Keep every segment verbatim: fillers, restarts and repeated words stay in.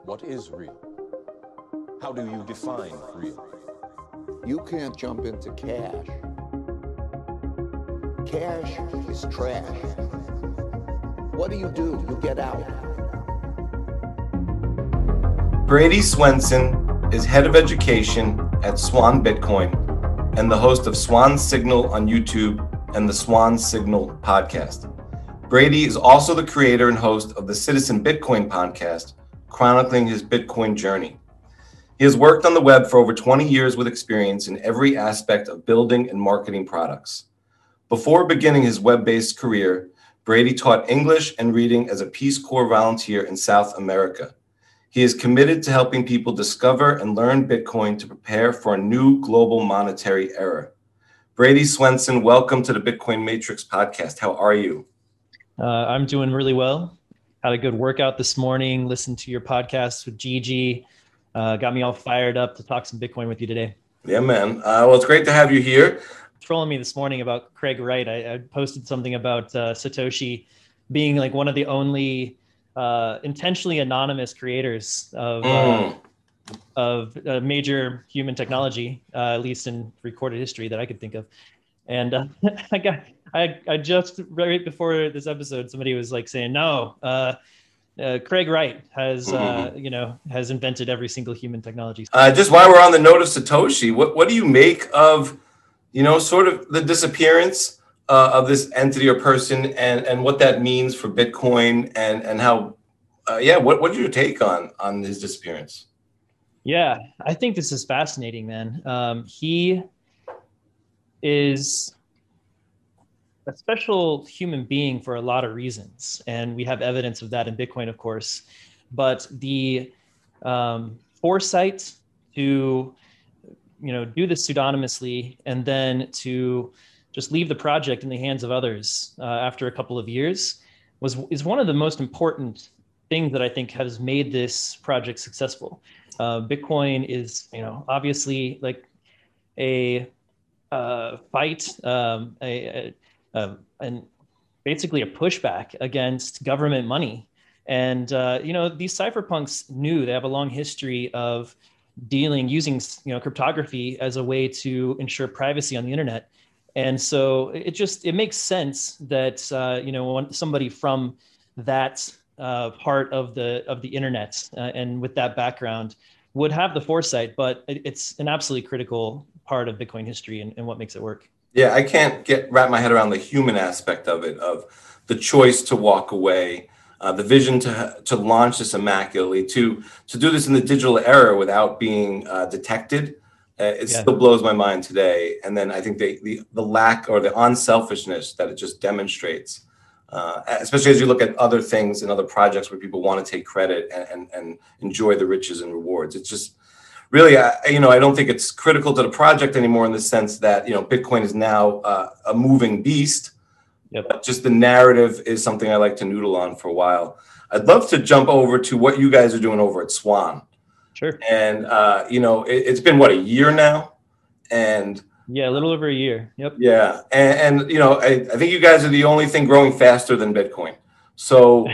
What is real? How do you define real? You can't jump into cash. Cash is trash. What do you do? You get out. Brady Swenson is head of education at Swan Bitcoin and the host of Swan Signal on YouTube and the Swan Signal podcast. Brady is also the creator and host of the Citizen Bitcoin podcast, chronicling his Bitcoin journey. He has worked on the web for over twenty years with experience in every aspect of building and marketing products. Before beginning his web-based career, Brady taught English and reading as a Peace Corps volunteer in South America. He is committed to helping people discover and learn Bitcoin to prepare for a new global monetary era. Brady Swenson, welcome to the Bitcoin Matrix podcast. How are you? Uh, I'm doing really well. Had a good workout this morning, listened to your podcast with Gigi. Uh, got me all fired up to talk some Bitcoin with you today. Yeah, man. Uh, well, it's great to have you here. Trolling me this morning about Craig Wright. I, I posted something about uh, Satoshi being like one of the only uh, intentionally anonymous creators of mm. uh, of uh, major human technology, uh, at least in recorded history that I could think of. And uh, I got, I, I just right before this episode, somebody was like saying, no, uh, uh, Craig Wright has, mm-hmm. uh, you know, has invented every single human technology. Uh, just while we're on the note of Satoshi, what, what do you make of, you know, sort of the disappearance uh, of this entity or person and, and what that means for Bitcoin and, and how, uh, yeah, what, what's your take on, on his disappearance? Yeah, I think this is fascinating, man. Um, he is a special human being for a lot of reasons. And we have evidence of that in Bitcoin, of course. But the um, foresight to, you know, do this pseudonymously and then to just leave the project in the hands of others uh, after a couple of years was is one of the most important things that I think has made this project successful. Uh, Bitcoin is, you know, obviously like a Uh, fight um, a, a, a, and basically a pushback against government money. And, uh, you know, these cypherpunks knew they have a long history of dealing, using, you know, cryptography as a way to ensure privacy on the internet. And so it just, it makes sense that, uh, you know, when somebody from that uh, part of the, of the internet uh, and with that background would have the foresight, but it, it's an absolutely critical part of Bitcoin history and, and what makes it work. Yeah, I can't get wrap my head around the human aspect of it, of the choice to walk away, uh, the vision to to launch this immaculately, to to do this in the digital era without being uh, detected. Uh, it yeah. still blows my mind today. And then I think the the, the lack or the unselfishness that it just demonstrates, uh, especially as you look at other things and other projects where people want to take credit and, and, and enjoy the riches and rewards. It's just really, I, you know, I don't think it's critical to the project anymore in the sense that, you know, Bitcoin is now uh, a moving beast. Yep. But just the narrative is something I like to noodle on for a while. I'd love to jump over to what you guys are doing over at Swan. Sure. And, uh, you know, it, it's been, what, a year now? And yeah, a little over a year. Yep. Yeah. And, and you know, I, I think you guys are the only thing growing faster than Bitcoin. So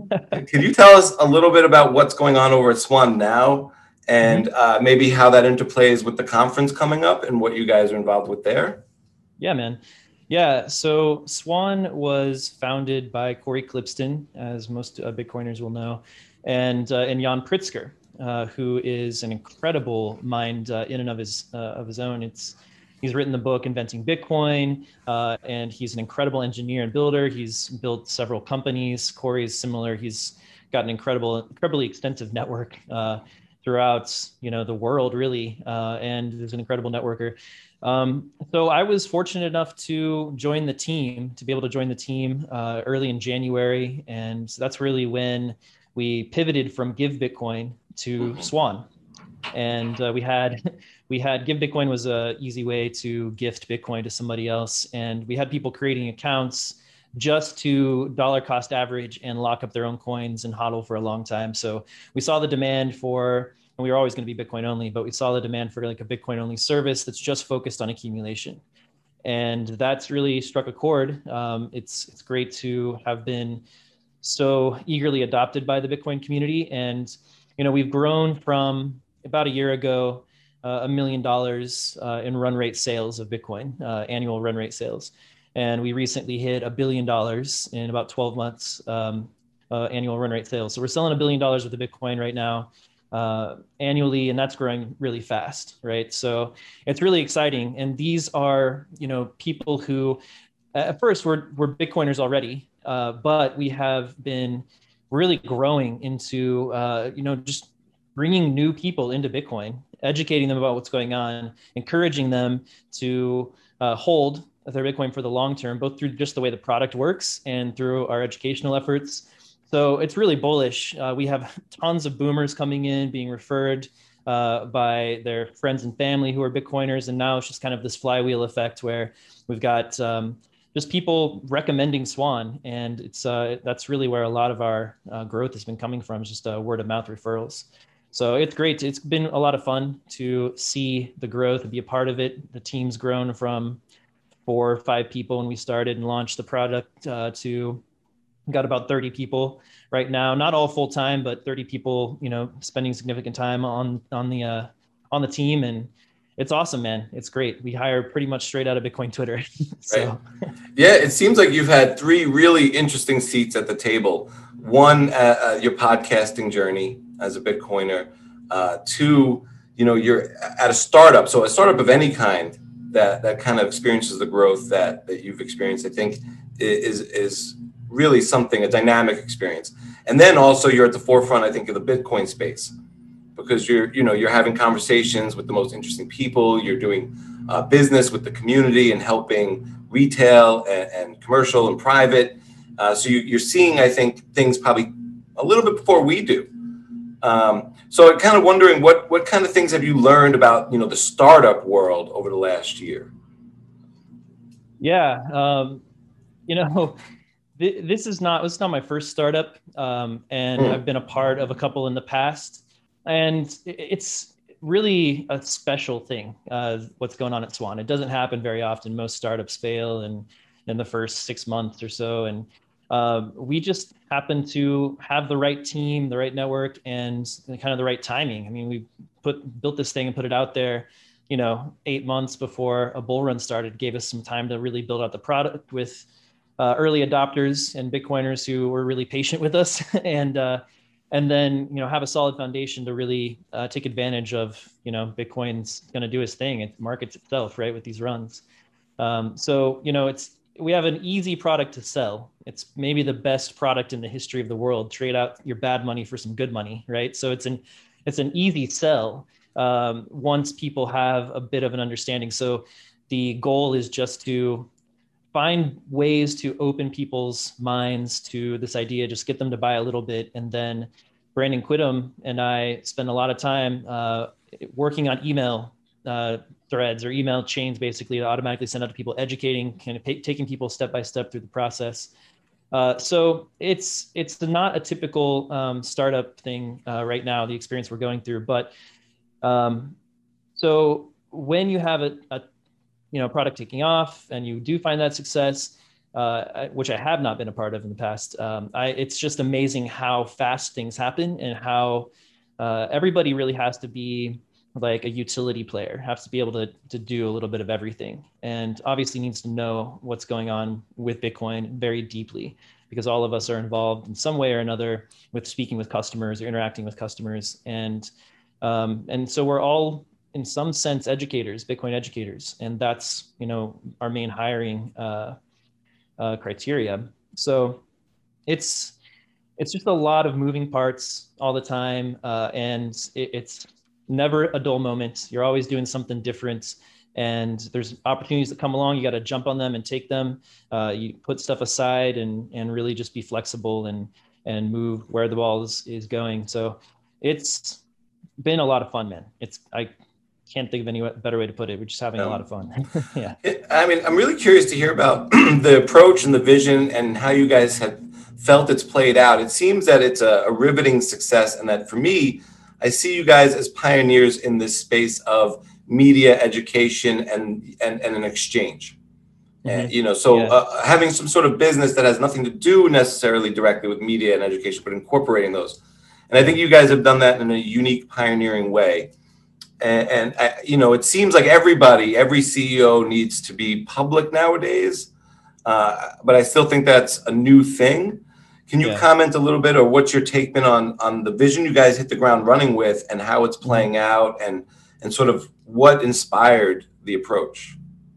can you tell us a little bit about what's going on over at Swan now? And uh, maybe how that interplays with the conference coming up and what you guys are involved with there? Yeah, man. Yeah, so Swan was founded by Corey Klippsten, as most uh, Bitcoiners will know, and uh, and Jan Pritzker, uh, who is an incredible mind uh, in and of his uh, of his own. It's he's written the book Inventing Bitcoin, uh, and he's an incredible engineer and builder. He's built several companies. Corey is similar. He's got an incredible, incredibly extensive network Uh, throughout, you know, the world, really, uh, and is an incredible networker. Um, so I was fortunate enough to join the team, to be able to join the team uh, early in January, and that's really when we pivoted from Give Bitcoin to Swan. And uh, we had we had Give Bitcoin was a easy way to gift Bitcoin to somebody else, and we had people creating accounts just to dollar cost average and lock up their own coins and hodl for a long time. So we saw the demand for, and we were always going to be Bitcoin only, but we saw the demand for like a Bitcoin only service that's just focused on accumulation. And that's really struck a chord. Um, it's, it's great to have been so eagerly adopted by the Bitcoin community. And you know, we've grown from about a year ago, uh, a million dollars uh, in run rate sales of Bitcoin, uh, annual run rate sales. And we recently hit a billion dollars in about twelve months, um, uh, annual run rate sales. So we're selling a billion dollars worth of Bitcoin right now uh, annually, and that's growing really fast, right? So it's really exciting. And these are, you know, people who at first we're, we're Bitcoiners already, uh, but we have been really growing into, uh, you know, just bringing new people into Bitcoin, educating them about what's going on, encouraging them to uh, hold their Bitcoin for the long term, both through just the way the product works and through our educational efforts. So it's really bullish. Uh, we have tons of boomers coming in, being referred uh, by their friends and family who are Bitcoiners. And now it's just kind of this flywheel effect where we've got um, just people recommending Swan. And it's uh, that's really where a lot of our uh, growth has been coming from, just uh, word of mouth referrals. So it's great. It's been a lot of fun to see the growth and be a part of it. The team's grown from four or five people when we started and launched the product uh, to got about thirty people right now, not all full time, but thirty people, you know, spending significant time on, on the, uh, on the team. And it's awesome, man. It's great. We hire pretty much straight out of Bitcoin Twitter. So. Right. Yeah. It seems like you've had three really interesting seats at the table. One, uh, uh, your podcasting journey as a Bitcoiner, uh, two, you know, you're at a startup. So a startup of any kind that, that kind of experiences the growth that, that you've experienced, I think is, is really something, a dynamic experience. And then also you're at the forefront, I think, of the Bitcoin space, because you're, you know, you're having conversations with the most interesting people. You're doing uh, business with the community and helping retail and, and commercial and private. Uh, so you, you're seeing, I think, things probably a little bit before we do. Um, so I'm kind of wondering what, what kind of things have you learned about, you know, the startup world over the last year? Yeah. Um, you know, th- this is not, this is not my first startup. Um, and mm. I've been a part of a couple in the past, and it's really a special thing, uh, what's going on at Swan. It doesn't happen very often. Most startups fail in, in the first six months or so. And Um, we just happen to have the right team, the right network, and kind of the right timing. I mean, we put built this thing and put it out there, you know, eight months before a bull run started. Gave us some time to really build out the product with uh, early adopters and Bitcoiners who were really patient with us, and uh, and then you know have a solid foundation to really uh, take advantage of, you know, Bitcoin's going to do its thing. It markets itself, right, with these runs. Um, so you know it's. We have an easy product to sell. It's maybe the best product in the history of the world. Trade out your bad money for some good money, right? So it's an it's an easy sell um, once people have a bit of an understanding. So the goal is just to find ways to open people's minds to this idea, just get them to buy a little bit. And then Brandon Quittem and I spend a lot of time uh, working on email uh, threads or email chains, basically, to automatically send out to people, educating, kind of pay, taking people step by step through the process. Uh, so it's it's not a typical um, startup thing uh, right now, the experience we're going through. But um, so when you have a, a you know product taking off and you do find that success, uh, which I have not been a part of in the past, um, I, it's just amazing how fast things happen and how uh, everybody really has to be like a utility player, has to be able to, to do a little bit of everything, and obviously needs to know what's going on with Bitcoin very deeply, because all of us are involved in some way or another with speaking with customers or interacting with customers. And, um, and so we're all in some sense educators, Bitcoin educators. And that's, you know, our main hiring uh, uh, criteria. So it's, it's just a lot of moving parts all the time. Uh, and it, it's, never a dull moment. You're always doing something different, and there's opportunities that come along. You got to jump on them and take them. Uh, you put stuff aside and and really just be flexible and and move where the ball is, is going. So it's been a lot of fun, man. It's I can't think of any better way to put it. We're just having um, a lot of fun. Yeah. I mean, I'm really curious to hear about the approach and the vision and how you guys have felt it's played out. It seems that it's a, a riveting success, and that for me, I see you guys as pioneers in this space of media education and and, and an exchange. Mm-hmm. And, you know, so yeah. uh, having some sort of business that has nothing to do necessarily directly with media and education, but incorporating those. And I think you guys have done that in a unique, pioneering way. And, and I, you know, it seems like everybody, every C E O needs to be public nowadays. Uh, but I still think that's a new thing. Can you yeah. comment a little bit, or what's your take been on on the vision you guys hit the ground running with, and how it's playing out, and and sort of what inspired the approach?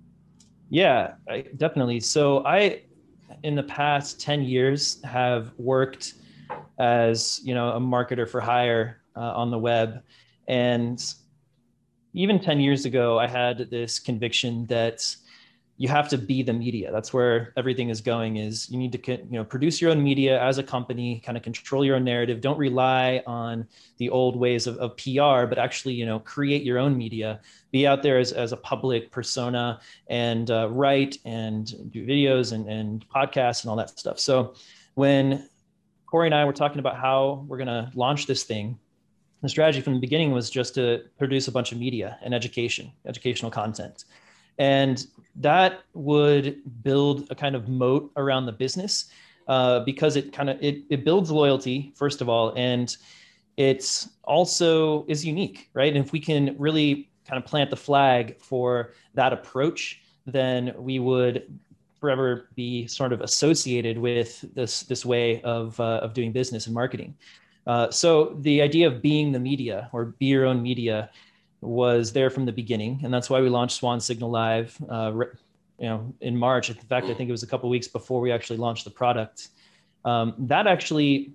Yeah, I, definitely. So I, in the past ten years, have worked as, you know, a marketer for hire uh, on the web. And even ten years ago, I had this conviction that you have to be the media. That's where everything is going, is you need to, you know, produce your own media as a company, kind of control your own narrative. Don't rely on the old ways of, of P R, but actually, you know, create your own media, be out there as, as a public persona, and uh, write and do videos and, and podcasts and all that stuff. So when Corey and I were talking about how we're going to launch this thing, the strategy from the beginning was just to produce a bunch of media and education, educational content. And that would build a kind of moat around the business uh, because it kind of, it, it builds loyalty, first of all, and it's also is unique, right? And if we can really kind of plant the flag for that approach, then we would forever be sort of associated with this, this way of, uh, of doing business and marketing. Uh, so the idea of being the media, or be your own media, was there from the beginning. And that's why we launched Swan Signal Live, uh, you know, in March. In fact, I think it was a couple of weeks before we actually launched the product. Um, that actually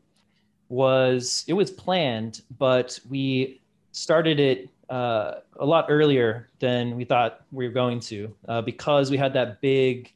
was, it was planned, but we started it uh, a lot earlier than we thought we were going to, uh, because we had that big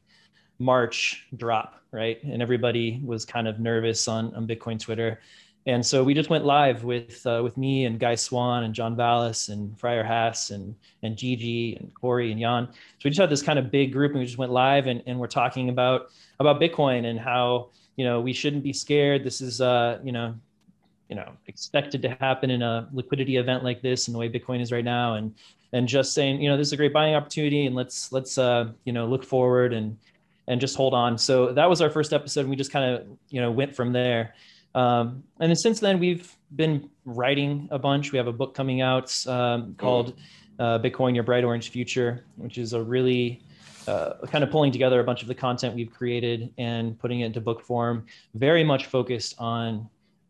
March drop, right? And everybody was kind of nervous on, on Bitcoin Twitter. And so we just went live with uh, with me and Guy Swan and John Vallis and Friar Haas and and Gigi and Corey and Jan. So we just had this kind of big group, and we just went live, and, and we're talking about about Bitcoin and how, you know, we shouldn't be scared. This is uh you know you know expected to happen in a liquidity event like this, and the way Bitcoin is right now, and and just saying, you know, this is a great buying opportunity, and let's let's uh you know look forward and and just hold on. So that was our first episode, and we just kind of you know went from there. Um, and then since then, we've been writing a bunch. We have a book coming out um, called uh, Bitcoin, Your Bright Orange Future, which is a really uh, kind of pulling together a bunch of the content we've created and putting it into book form, very much focused on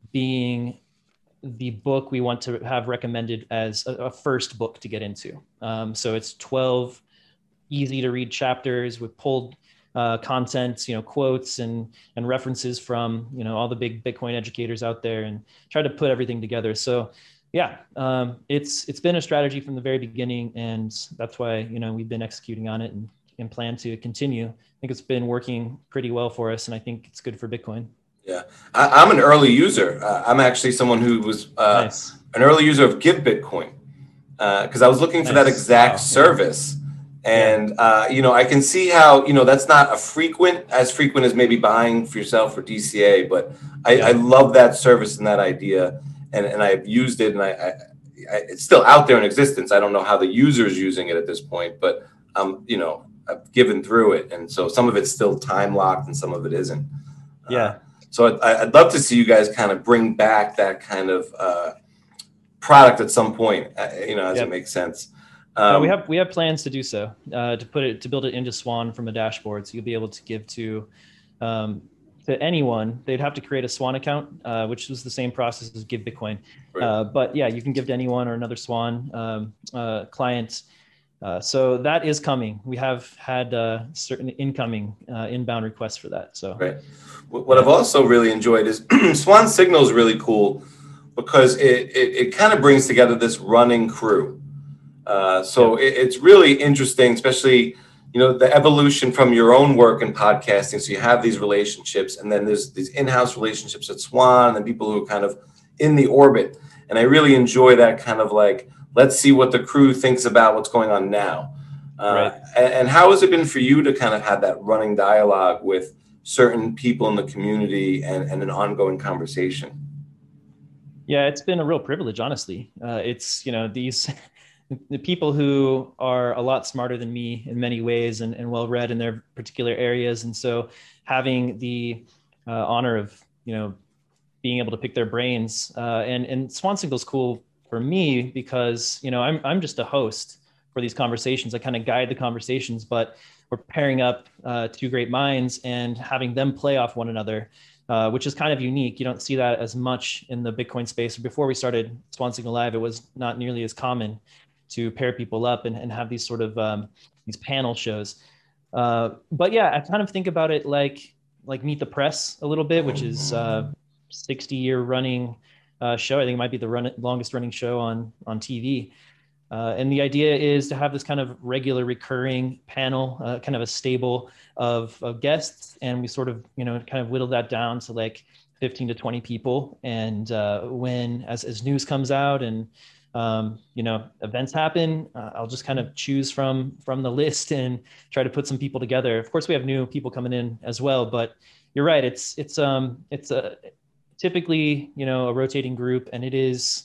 being the book we want to have recommended as a, a first book to get into. Um, so it's twelve easy to read chapters with pulled Uh, content, you know, quotes and and references from, you know, all the big Bitcoin educators out there, and try to put everything together. So yeah, um, it's it's been a strategy from the very beginning, and that's why, you know, we've been executing on it and, and plan to continue. I think it's been working pretty well for us, and I think it's good for Bitcoin. Yeah, I, I'm an early user. Uh, I'm actually someone who was uh, nice. an early user of Give Bitcoin, because uh, I was looking for nice. that exact wow. service. Yeah. And, uh, you know, I can see how, you know, that's not a frequent, as frequent as maybe buying for yourself or D C A, but I, yeah. I love that service and that idea. And, and I've used it, and I, I, I, it's still out there in existence. I don't know how the user is using it at this point, but, um, you know, I've given through it. And so some of it's still time locked and some of it isn't. Yeah. Uh, so I, I'd love to see you guys kind of bring back that kind of uh, product at some point, uh, you know, as yep. it makes sense. Um, uh, we have we have plans to do so, uh, to put it to build it into Swan from a dashboard, so you'll be able to give to um, to anyone. They'd have to create a Swan account, uh, which was the same process as Give Bitcoin. Right. Uh, but yeah, you can give to anyone or another Swan um, uh, client. Uh, so that is coming. We have had uh, certain incoming uh, inbound requests for that. So right. What yeah. I've also really enjoyed is Swan Signal is really cool because it it, it kind of brings together this running crew. Uh, so yeah. it, it's really interesting, especially, you know, the evolution from your own work in podcasting. So you have these relationships, and then there's these in-house relationships at Swan, and people who are kind of in the orbit. And I really enjoy that kind of like, let's see what the crew thinks about what's going on now. Uh, right. and, and how has it been for you to kind of have that running dialogue with certain people in the community and, and an ongoing conversation? Yeah, it's been a real privilege, honestly. Uh, it's, you know, these... the people who are a lot smarter than me in many ways, and, and well-read in their particular areas. And so having the uh, honor of, you know, being able to pick their brains. Uh, and and Swan Signal is cool for me because, you know, I'm I'm just a host for these conversations. I kind of guide the conversations, but we're pairing up uh, two great minds and having them play off one another, uh, which is kind of unique. You don't see that as much in the Bitcoin space. Before we started Swan Signal Live, it was not nearly as common to pair people up and, and have these sort of um, these panel shows. Uh, but yeah, I kind of think about it like like Meet the Press a little bit, which is a sixty year running uh, show. I think it might be the run, longest running show on on T V. Uh, and the idea is to have this kind of regular recurring panel, uh, kind of a stable of, of guests. And we sort of, you know, kind of whittle that down to like fifteen to twenty people. And uh, when, as, as news comes out and, um, you know, events happen, uh, I'll just kind of choose from, from the list and try to put some people together. Of course, we have new people coming in as well, but you're right. It's, it's, um, it's a typically, you know, a rotating group, and it is,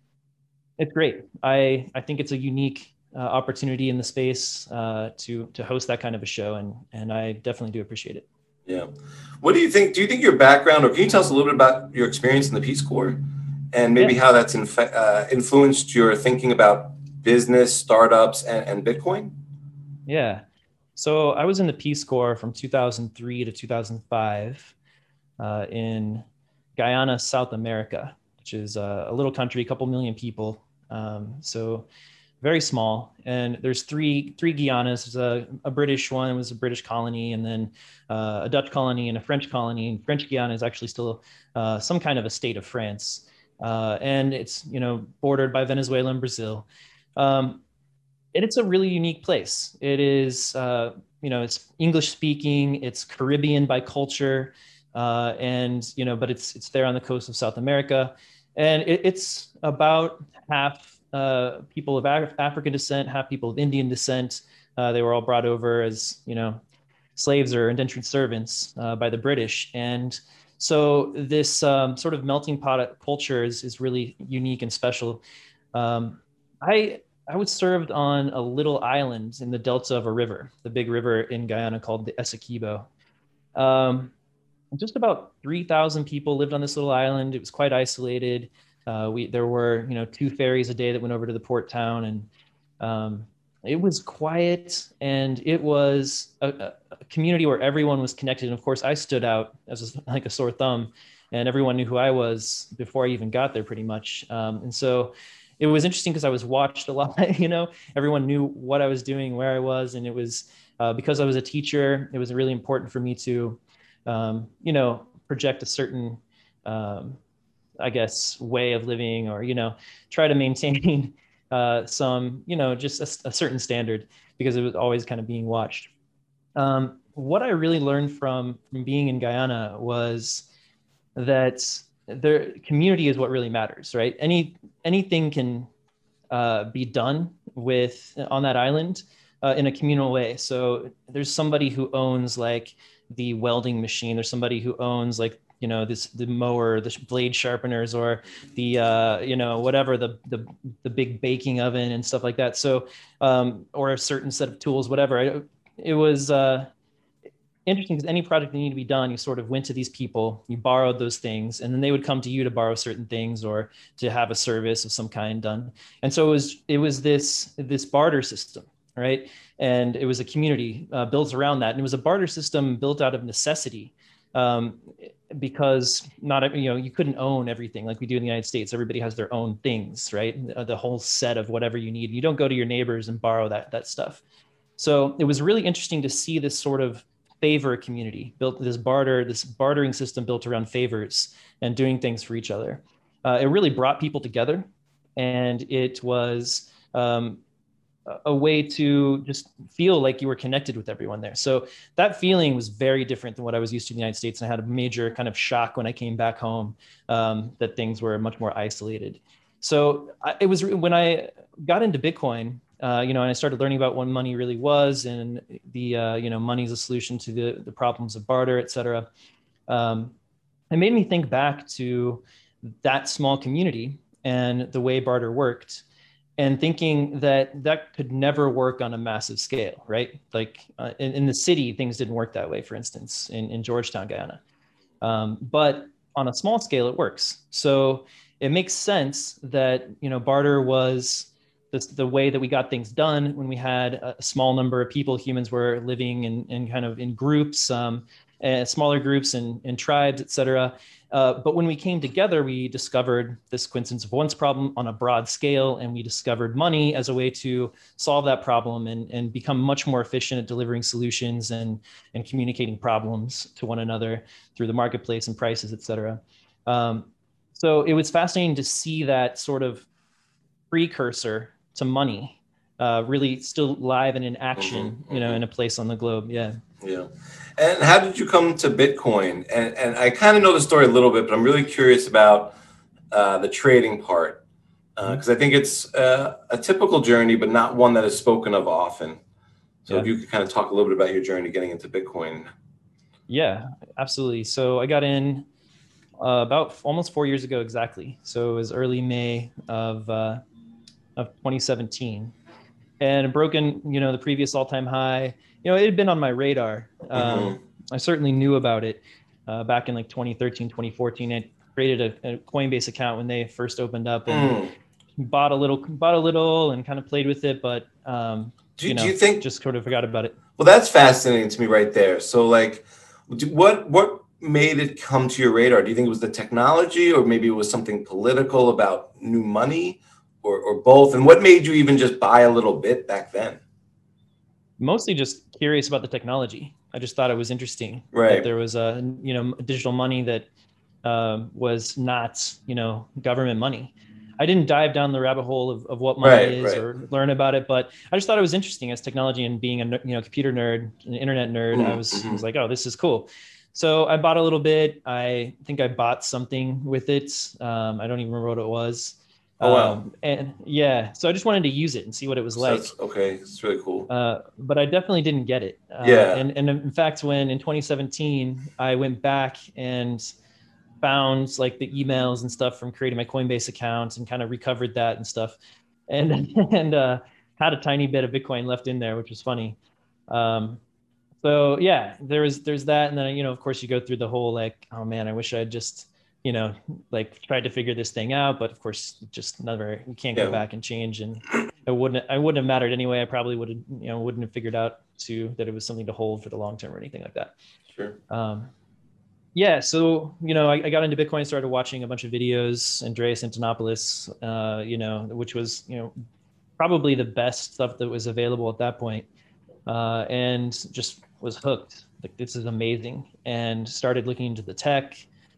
it's great. I, I think it's a unique uh, opportunity in the space uh, to to host that kind of a show, and and I definitely do appreciate it. Yeah. What do you think? Do you think your background, or can you tell us a little bit about your experience in the Peace Corps, and maybe yeah. how that's inf- uh, influenced your thinking about business, startups, and, and Bitcoin? Yeah. So I was in the Peace Corps from two thousand three to two thousand five uh, in Guyana, South America, which is a, a little country, a couple million people. Um, so very small. And there's three three Guianas. There's a, a British one, it was a British colony, and then uh, a Dutch colony and a French colony. And French Guiana is actually still uh, some kind of a state of France. Uh, and it's, you know, bordered by Venezuela and Brazil. Um, and it's a really unique place. It is, uh, you know, it's English speaking, it's Caribbean by culture, uh, and, you know, but it's it's there on the coast of South America. And it, it's about half uh, people of Af- African descent, half people of Indian descent. Uh, they were all brought over as, you know, slaves or indentured servants uh, by the British. And so this um, sort of melting pot of culture is, is really unique and special. Um, I I was served on a little island in the delta of a river, the big river in Guyana called the Essequibo. Um, Just about three thousand people lived on this little island. It was quite isolated. Uh, we there were, you know, two ferries a day that went over to the port town, and um, it was quiet, and it was a, a community where everyone was connected. And of course, I stood out as a, like a sore thumb, and everyone knew who I was before I even got there, pretty much. Um, and so it was interesting because I was watched a lot. You know, everyone knew what I was doing, where I was, and it was uh, because I was a teacher. It was really important for me to Um, you know, project a certain, um, I guess, way of living, or, you know, try to maintain uh, some, you know, just a, a certain standard, because it was always kind of being watched. Um, what I really learned from, from being in Guyana was that the community is what really matters, right? Any anything can uh, be done with on that island uh, in a communal way. So there's somebody who owns like the welding machine. There's somebody who owns like, you know, this, the mower, the blade sharpeners, or the, uh, you know, whatever, the, the, the big baking oven and stuff like that. So, um, or a certain set of tools, whatever. It, it was uh, interesting because any project that needed to be done, you sort of went to these people, you borrowed those things, and then they would come to you to borrow certain things or to have a service of some kind done. And so it was, it was this, this barter system, right? And it was a community uh, built around that. And it was a barter system built out of necessity, um, because not, you know, you couldn't own everything like we do in the United States. Everybody has their own things, right? The whole set of whatever you need. You don't go to your neighbors and borrow that, that stuff. So it was really interesting to see this sort of favor community built, this barter, this bartering system built around favors and doing things for each other. Uh, it really brought people together, and it was, um, a way to just feel like you were connected with everyone there. So that feeling was very different than what I was used to in the United States. And I had a major kind of shock when I came back home, um, that things were much more isolated. So I, it was when I got into Bitcoin, uh, you know, and I started learning about what money really was, and the, uh, you know, money is a solution to the, the problems of barter, et cetera. Um, it made me think back to that small community and the way barter worked, and thinking that that could never work on a massive scale, right? Like uh, in, in the city, things didn't work that way, for instance, in, in Georgetown, Guyana. Um, but on a small scale, it works. So it makes sense that, you know, barter was the, the way that we got things done when we had a small number of people. Humans were living in, in kind of in groups, um, uh, smaller groups and, and tribes, et cetera. Uh, but when we came together, we discovered this coincidence of once problem on a broad scale, and we discovered money as a way to solve that problem and, and become much more efficient at delivering solutions and, and communicating problems to one another through the marketplace and prices, et cetera. Um, so it was fascinating to see that sort of precursor to money uh, really still live and in action, mm-hmm, you know, mm-hmm. in a place on the globe. Yeah. Yeah. And how did you come to Bitcoin? And, and I kind of know the story a little bit, but I'm really curious about uh, the trading part, because uh, I think it's uh, a typical journey, but not one that is spoken of often. So yeah. if you could kind of talk a little bit about your journey getting into Bitcoin. Yeah, absolutely. So I got in uh, about almost four years ago exactly. So it was early May of uh, of twenty seventeen, and broken, you know, the previous all-time high. You know, it had been on my radar. Um, mm-hmm. I certainly knew about it uh, back in like twenty thirteen, twenty fourteen. I created a, a Coinbase account when they first opened up and mm. bought a little, bought a little, and kind of played with it. But um, do, you know, do you think just sort of forgot about it? Well, that's fascinating to me right there. So, like, what what made it come to your radar? Do you think it was the technology, or maybe it was something political about new money, or or both? And what made you even just buy a little bit back then? Mostly just curious about the technology. I just thought it was interesting right. that there was a, you know, digital money that um, was not, you know, government money. I didn't dive down the rabbit hole of, of what money right, is right. or learn about it, but I just thought it was interesting as technology, and being a, you know, computer nerd, an internet nerd. Mm-hmm. I was, I was like, oh, this is cool. So I bought a little bit. I think I bought something with it. Um, I don't even remember what it was. Oh, wow. Um, and yeah, so I just wanted to use it and see what it was So like. that's, okay, it's really cool. Uh, but I definitely didn't get it. Uh, yeah. And, and in fact, when in twenty seventeen, I went back and found like the emails and stuff from creating my Coinbase account and kind of recovered that and stuff. And, and uh, had a tiny bit of Bitcoin left in there, which was funny. Um, so yeah, there was, there's that. And then, you know, of course you go through the whole, like, oh man, I wish I'd just, you know, like tried to figure this thing out, but of course, just never, you can't go yeah. back and change. And it wouldn't, I wouldn't have mattered anyway. I probably would have, you know, wouldn't have figured out too, that it was something to hold for the long term or anything like that. Sure. Um, yeah. So, you know, I, I got into Bitcoin, started watching a bunch of videos, Andreas Antonopoulos, uh, you know, which was, you know, probably the best stuff that was available at that point. Uh, and just was hooked. Like, this is amazing. And started looking into the tech,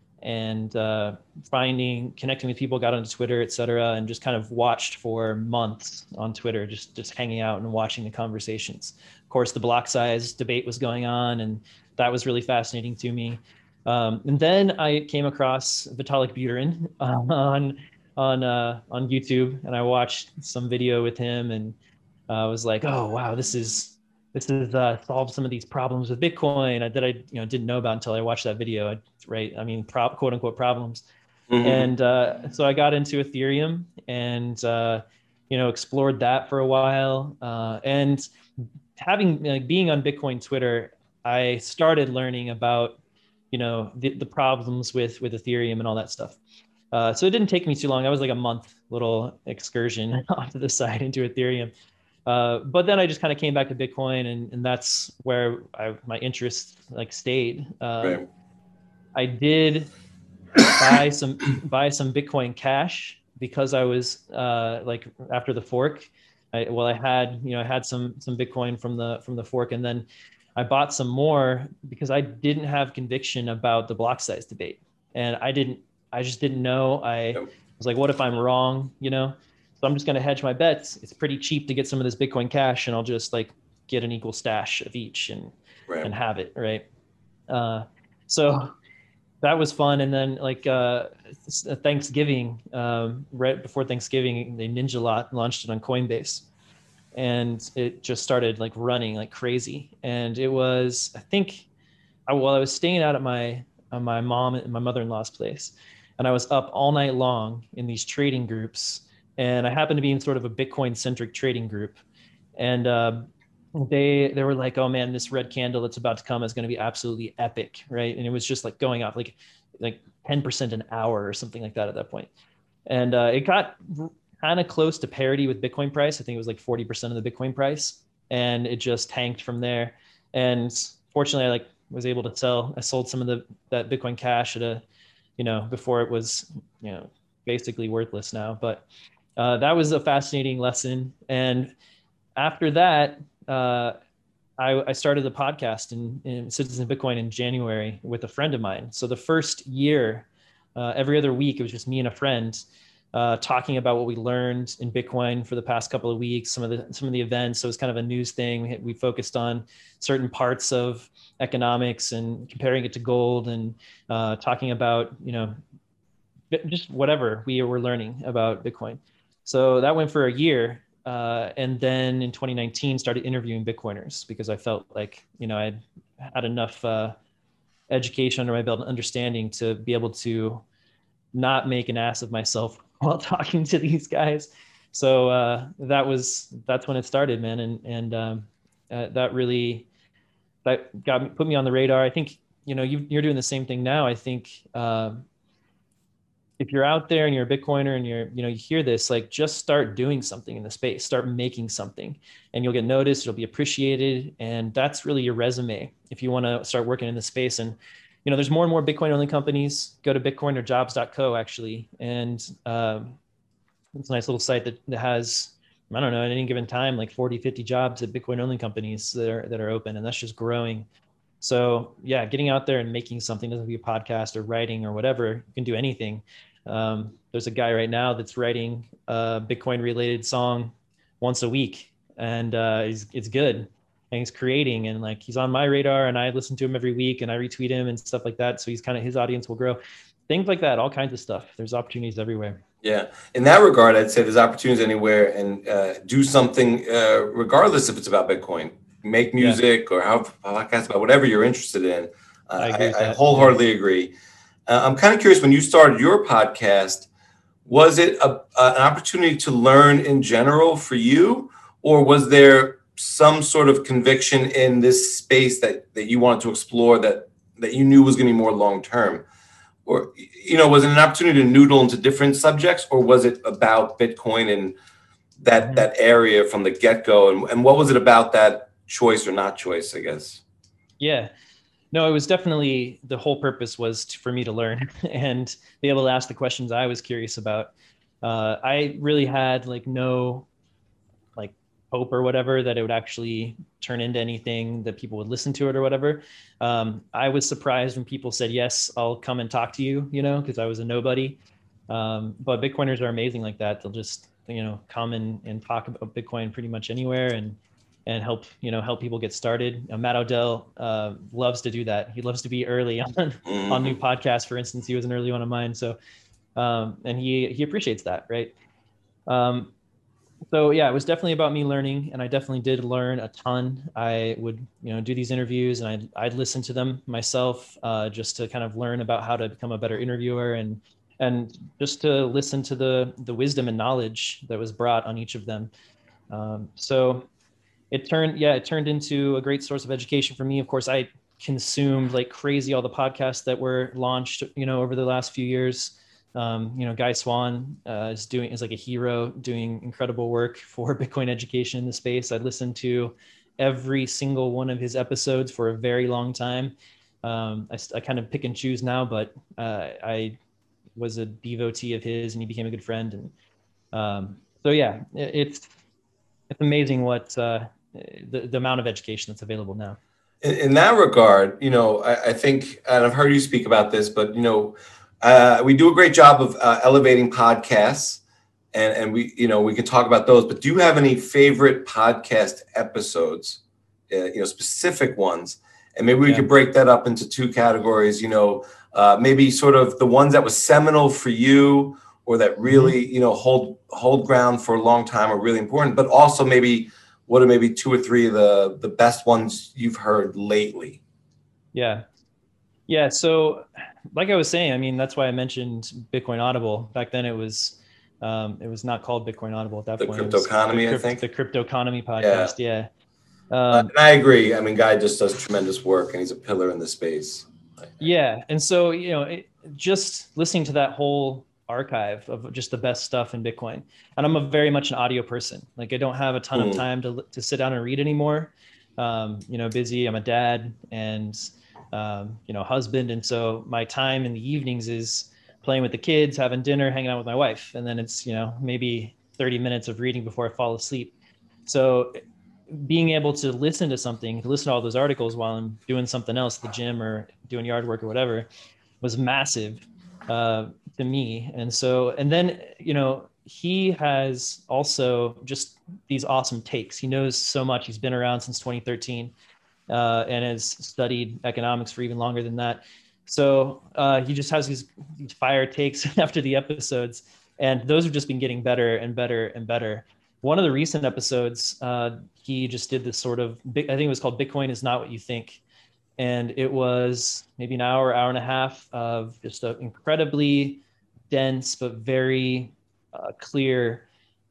and uh, finding, connecting with people, got onto Twitter, et cetera, and just kind of watched for months on Twitter, just, just hanging out and watching the conversations. Of course, the block size debate was going on, and that was really fascinating to me. Um, and then I came across Vitalik Buterin uh, on on uh, on YouTube, and I watched some video with him, and I uh, was like, oh wow, this is this is uh, solved some of these problems with Bitcoin that I you know didn't know about until I watched that video. I, right? I mean, pro- quote unquote problems. Mm-hmm. And uh, so I got into Ethereum and uh, you know explored that for a while. Uh, and having like being on Bitcoin Twitter, I started learning about you know the, the problems with with Ethereum and all that stuff. Uh, so it didn't take me too long. I was like a month little excursion onto the side into Ethereum. Uh, but then I just kind of came back to Bitcoin, and, and that's where I, my interest like stayed. Uh, right. I did buy some buy some Bitcoin Cash because I was uh, like after the fork. I, well, I had you know I had some some Bitcoin from the from the fork, and then I bought some more because I didn't have conviction about the block size debate, and I didn't. I just didn't know. I Yep. was like, what if I'm wrong? You know. So I'm just going to hedge my bets. It's pretty cheap to get some of this Bitcoin Cash, and I'll just like get an equal stash of each and Right. and have it. Right. Uh, so that was fun. And then like uh, Thanksgiving, um, right before Thanksgiving, they Ninja Lot launched it on Coinbase, and it just started like running like crazy. And it was, I think, I, well, I was staying out at my at my mom and my mother-in-law's place, and I was up all night long in these trading groups. And I happened to be in sort of a Bitcoin-centric trading group, and uh, they they were like, "Oh man, this red candle that's about to come is going to be absolutely epic, right?" And it was just like going off. Like like ten percent an hour or something like that at that point. And uh, it got kind of close to parity with Bitcoin price. I think it was like forty percent of the Bitcoin price, and it just tanked from there. And fortunately, I like was able to sell. I sold some of the that Bitcoin Cash at a, you know, before it was, you know, basically worthless now. But uh, that was a fascinating lesson. And after that, uh, I, I started the podcast in, in Citizen Bitcoin in January with a friend of mine. So the first year, uh, every other week, it was just me and a friend uh, talking about what we learned in Bitcoin for the past couple of weeks, some of the some of the events. So it was kind of a news thing. We, we focused on certain parts of economics and comparing it to gold, and uh, talking about, you know, just whatever we were learning about Bitcoin. So that went for a year. Uh, and then in twenty nineteen, started interviewing Bitcoiners because I felt like, you know, I had enough uh, education under my belt and understanding to be able to not make an ass of myself while talking to these guys. So uh, that was, that's when it started, man. And, and um, uh, that really, that got me, put me on the radar. I think, you know, you, you're doing the same thing now. I think uh, if you're out there and you're a Bitcoiner and you're, you know, you hear this, like, just start doing something in the space, start making something, and you'll get noticed, it'll be appreciated. And that's really your resume if you want to start working in the space. And, you know, there's more and more Bitcoin only companies. Go to bitcoiner jobs dot co actually. And um, it's a nice little site that, that has, I don't know, at any given time, like forty, fifty jobs at Bitcoin only companies that are, that are open, and that's just growing. So yeah, getting out there and making something, doesn't have to be a podcast or writing or whatever, you can do anything. Um, there's a guy right now that's writing a Bitcoin related song once a week, and uh, he's, it's good, and he's creating, and like, he's on my radar, and I listen to him every week and I retweet him and stuff like that. So he's kind of, his audience will grow, things like that, all kinds of stuff. There's opportunities everywhere. Yeah. In that regard, I'd say there's opportunities anywhere, and uh, do something, uh, regardless if it's about Bitcoin, make music yeah. or have podcasts about whatever you're interested in. Uh, I, agree I, I wholeheartedly yeah. agree. Uh, I'm kind of curious, when you started your podcast, was it a, uh, an opportunity to learn in general for you, or was there some sort of conviction in this space that, that you wanted to explore that, that you knew was going to be more long-term? Or, you know, was it an opportunity to noodle into different subjects, or was it about Bitcoin and that, mm-hmm. that area from the get-go? And, and what was it about that choice or not choice, I guess? Yeah. No, it was definitely, the whole purpose was to, for me to learn and be able to ask the questions I was curious about. Uh, I really had like no like hope or whatever that it would actually turn into anything that people would listen to it or whatever. Um, I was surprised when people said, yes, I'll come and talk to you, you know, because I was a nobody. Um, but Bitcoiners are amazing like that. They'll just, you know, come and, and talk about Bitcoin pretty much anywhere, and and help, you know, help people get started. Uh, Matt Odell uh, loves to do that. He loves to be early on, mm-hmm. on new podcasts. For instance, he was an early one of mine. So, um, and he, he appreciates that. Right. Um, so yeah, it was definitely about me learning, and I definitely did learn a ton. I would, you know, do these interviews, and I'd, I'd listen to them myself uh, just to kind of learn about how to become a better interviewer, and, and just to listen to the, the wisdom and knowledge that was brought on each of them. Um, so It turned, yeah, it turned into a great source of education for me. Of course, I consumed like crazy all the podcasts that were launched, you know, over the last few years. Um, you know, Guy Swan uh, is doing, is like a hero, doing incredible work for Bitcoin education in the space. I listened to every single one of his episodes for a very long time. Um, I, I kind of pick and choose now, but uh, I was a devotee of his, and he became a good friend. And um, so, yeah, it, it's it's amazing what uh, the, the amount of education that's available now. In, in that regard, you know, I, I think, and I've heard you speak about this, but, you know, uh, we do a great job of uh, elevating podcasts, and, and we, you know, we can talk about those, but do you have any favorite podcast episodes, uh, you know, specific ones? And maybe we yeah. could break that up into two categories, you know, uh, maybe sort of the ones that was seminal for you, or that really, you know, hold, hold ground for a long time, are really important, but also maybe what are maybe two or three of the, the best ones you've heard lately? Yeah. Yeah. So like I was saying, I mean, that's why I mentioned Bitcoin Audible. Back then it was, um, it was not called Bitcoin Audible at that the point. Crypto Economy, the I think. The Crypto Economy podcast. Yeah. yeah. Um, and I agree. I mean, Guy just does tremendous work, and he's a pillar in the space. Yeah. And so, you know, it, just listening to that whole archive of just the best stuff in Bitcoin. And I'm a very much an audio person. Like I don't have a ton mm. of time to to sit down and read anymore. Um, you know, busy. I'm a dad and um, you know, husband, and so my time in the evenings is playing with the kids, having dinner, hanging out with my wife, and then it's, you know, maybe thirty minutes of reading before I fall asleep. So being able to listen to something, to listen to all those articles while I'm doing something else, the gym or doing yard work or whatever, was massive uh, to me. And so, and then, you know, he has also just these awesome takes. He knows so much. He's been around since twenty thirteen uh, and has studied economics for even longer than that. So uh, he just has these, these fire takes after the episodes, and those have just been getting better and better and better. One of the recent episodes, uh, he just did this sort of, I think it was called Bitcoin is Not What You Think. And it was maybe an hour, hour and a half of just an incredibly dense, but very uh, clear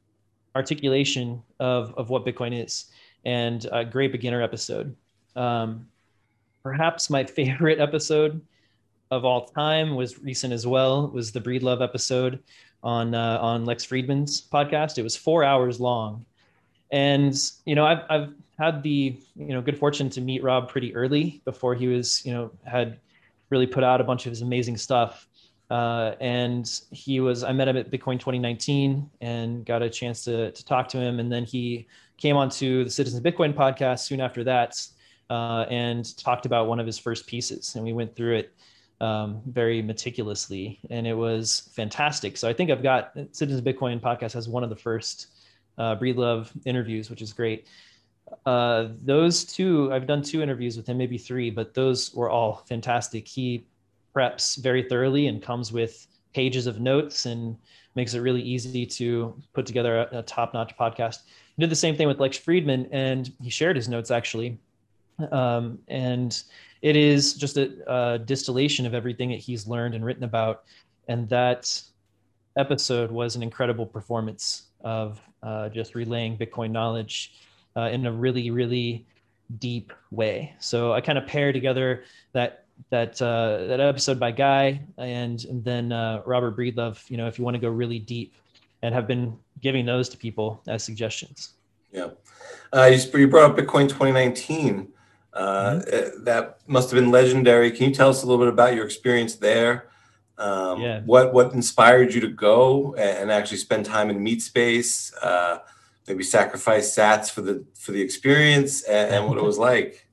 articulation of, of what Bitcoin is, and a great beginner episode. Um, perhaps my favorite episode of all time was recent as well, was the Breedlove episode on uh, on Lex Friedman's podcast. It was four hours long. And, you know, I've, I've had the, you know, good fortune to meet Rob pretty early before he was, you know, had really put out a bunch of his amazing stuff. Uh, and he was, I met him at Bitcoin twenty nineteen and got a chance to, to talk to him. And then he came onto the Citizens Bitcoin podcast soon after that uh, and talked about one of his first pieces. And we went through it um, very meticulously, and it was fantastic. So I think I've got Citizens Bitcoin podcast has one of the first uh, Breedlove interviews, which is great. Uh, those two, I've done two interviews with him, maybe three, but those were all fantastic. He preps very thoroughly and comes with pages of notes and makes it really easy to put together a, a top-notch podcast. He did the same thing with Lex Friedman, and he shared his notes actually. Um, and it is just a, a distillation of everything that he's learned and written about. And that episode was an incredible performance of uh, just relaying Bitcoin knowledge uh, in a really, really deep way. So I kind of pair together that that uh, that episode by Guy and, and then uh, Robert Breedlove, you know, if you want to go really deep, and have been giving those to people as suggestions. Yeah. Uh, you, you brought up Bitcoin twenty nineteen. Uh, mm-hmm. That must have been legendary. Can you tell us a little bit about your experience there? Um, yeah. What what inspired you to go and actually spend time in meat space? Uh, maybe sacrifice sats for the for the experience and, and what it was like.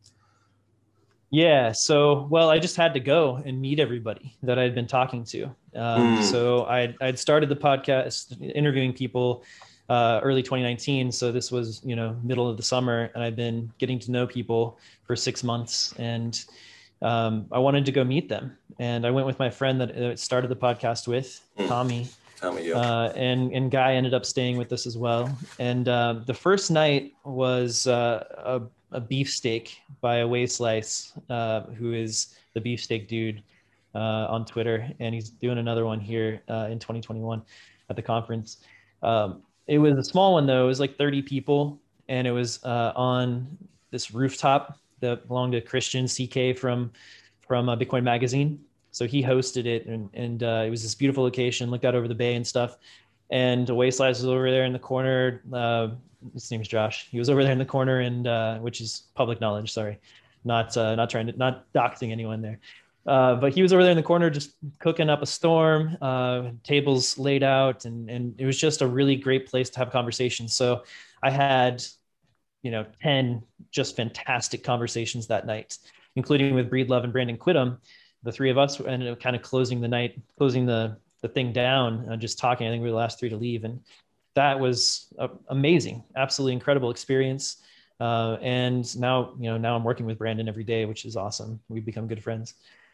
Yeah. So, well, I just had to go and meet everybody that I'd been talking to. Um, mm. So I'd, I'd started the podcast interviewing people uh, early twenty nineteen. So this was, you know, middle of the summer, and I've been getting to know people for six months. And um, I wanted to go meet them. And I went with my friend that started the podcast with, mm. Tommy. Tommy, yeah. Uh, and, and Guy ended up staying with us as well. And uh, the first night was uh, a a beefsteak by Away Slice, uh, who is the beefsteak dude uh, on Twitter. And he's doing another one here uh, in twenty twenty-one at the conference. Um, it was a small one though. It was like thirty people, and it was uh, on this rooftop that belonged to Christian C K from, from uh, Bitcoin Magazine. So he hosted it, and, and uh, it was this beautiful location, looked out over the bay and stuff. And Away Slice was over there in the corner. Uh, his name's Josh. He was over there in the corner, and uh, which is public knowledge. Sorry, not uh, not trying to not doxing anyone there. Uh, but he was over there in the corner, just cooking up a storm, uh, tables laid out, and and it was just a really great place to have conversations. So I had, you know, ten just fantastic conversations that night, including with Breedlove and Brandon Quittem. The three of us ended up kind of closing the night, closing the the thing down, and just talking. I think we were the last three to leave, and that was uh, amazing, absolutely incredible experience. Uh, and now, you know, now I'm working with Brandon every day, which is awesome. We've become good friends.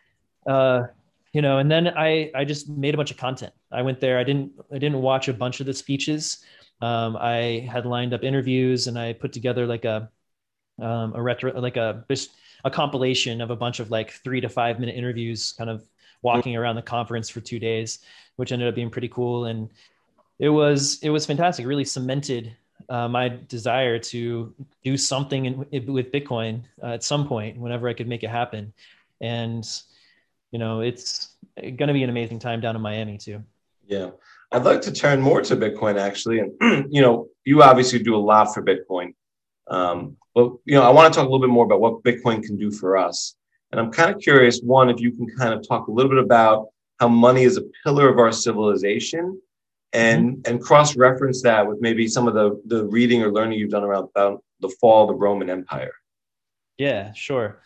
Uh, you know, and then I, I just made a bunch of content. I went there. I didn't, I didn't watch a bunch of the speeches. Um, I had lined up interviews, and I put together like a, um, a retro, like a, a compilation of a bunch of like three to five minute interviews, kind of walking around the conference for two days, which ended up being pretty cool. And it was, it was fantastic. It really cemented uh, my desire to do something in, in, with Bitcoin uh, at some point, whenever I could make it happen. And, you know, it's, going to be an amazing time down in Miami too. Yeah. I'd like to turn more to Bitcoin actually. And, you know, you obviously do a lot for Bitcoin. Um, but, you know, I want to talk a little bit more about what Bitcoin can do for us. And I'm kind of curious, one, if you can kind of talk a little bit about how money is a pillar of our civilization and, mm-hmm. and cross-reference that with maybe some of the, the reading or learning you've done around about the fall of the Roman Empire. Yeah, sure.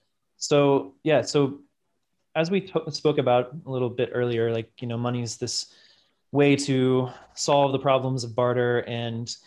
So, yeah, so as we t- spoke about a little bit earlier, like, you know, money is this way to solve the problems of barter and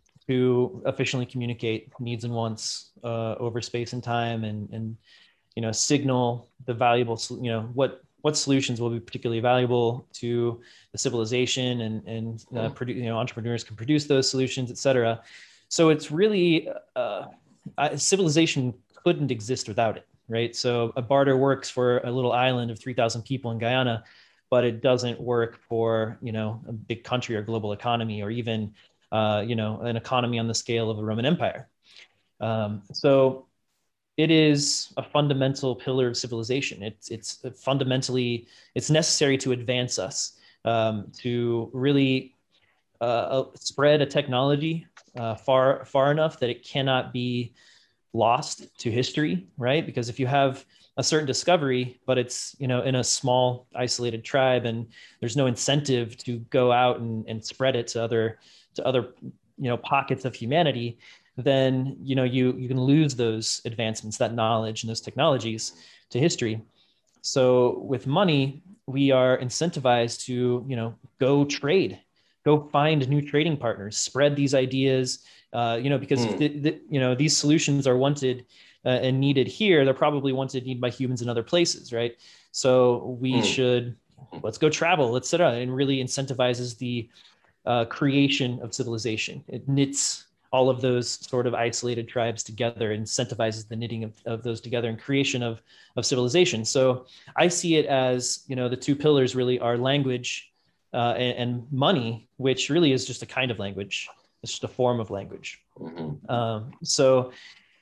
to efficiently communicate needs and wants uh, over space and time, and, and, you know, signal the valuable, you know, what, what solutions will be particularly valuable to the civilization, and, and uh, produ- you know, entrepreneurs can produce those solutions, et cetera. So it's really, uh, civilization couldn't exist without it, right? So a barter works for a little island of three thousand people in Guyana, but it doesn't work for, you know, a big country or global economy, or even, uh, you know, an economy on the scale of the Roman Empire. Um, so it is a fundamental pillar of civilization. It's, it's fundamentally, it's necessary to advance us, um, to really uh, spread a technology uh, far, far enough that it cannot be lost to history, right? Because if you have a certain discovery, but it's, you know, in a small isolated tribe, and there's no incentive to go out and, and spread it to other, to other, you know, pockets of humanity, then, you know, you, you can lose those advancements, that knowledge and those technologies to history. So with money, we are incentivized to, you know, go trade, go find new trading partners, spread these ideas, uh, you know, because, mm. the, the, you know, these solutions are wanted uh, and needed here. They're probably wanted, needed by humans in other places, right? So we mm. should, let's go travel, et cetera. And really incentivizes the uh, creation of civilization. It knits all of those sort of isolated tribes together, incentivizes the knitting of, of those together and creation of, of civilization. So I see it as, you know, the two pillars really are language uh, and, and money, which really is just a kind of language. It's just a form of language. Mm-hmm. Um, so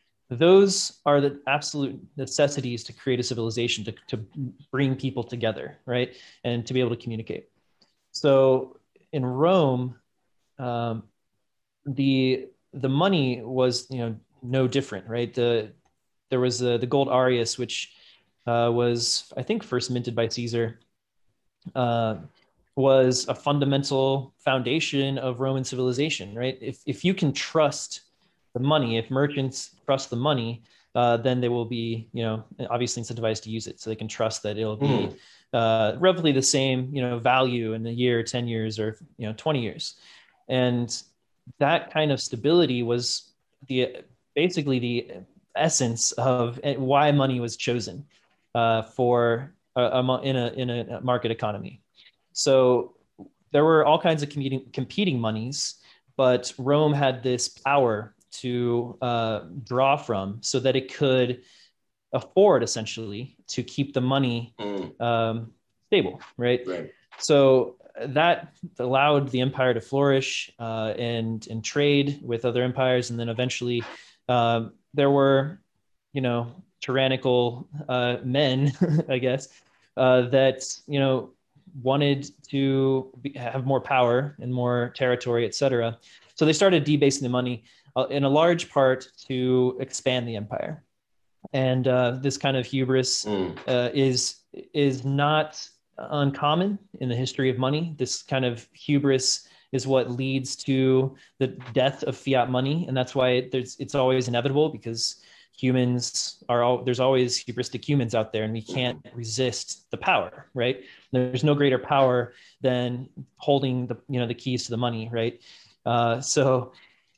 those are the absolute necessities to create a civilization, to, to bring people together, right? And to be able to communicate. So in Rome, um, the the money was, you know, no different, right? The there was the, the gold aureus, which uh, was, I think, first minted by Caesar, uh, was a fundamental foundation of Roman civilization, right? If if you can trust the money, if merchants trust the money, uh, then they will be, you know, obviously incentivized to use it, so they can trust that it'll be mm. uh, roughly the same, you know, value in a year, ten years, or, you know, twenty years, and that kind of stability was the basically the essence of why money was chosen uh, for a, a, in a in a market economy. So there were all kinds of competing competing monies, but Rome had this power to uh, draw from, so that it could afford essentially to keep the money mm. um, stable, right? Right. So that allowed the empire to flourish uh, and and trade with other empires, and then eventually uh, there were, you know, tyrannical uh, men, I guess, uh, that, you know, wanted to be, have more power and more territory, et cetera. So they started debasing the money uh, in a large part to expand the empire. And uh, this kind of hubris mm. uh, is is not uncommon in the history of money. This kind of hubris is what leads to the death of fiat money, and that's why it, there's it's always inevitable, because humans are all there's always hubristic humans out there, and we can't resist the power, right? There's no greater power than holding the, you know, the keys to the money, right? Uh, so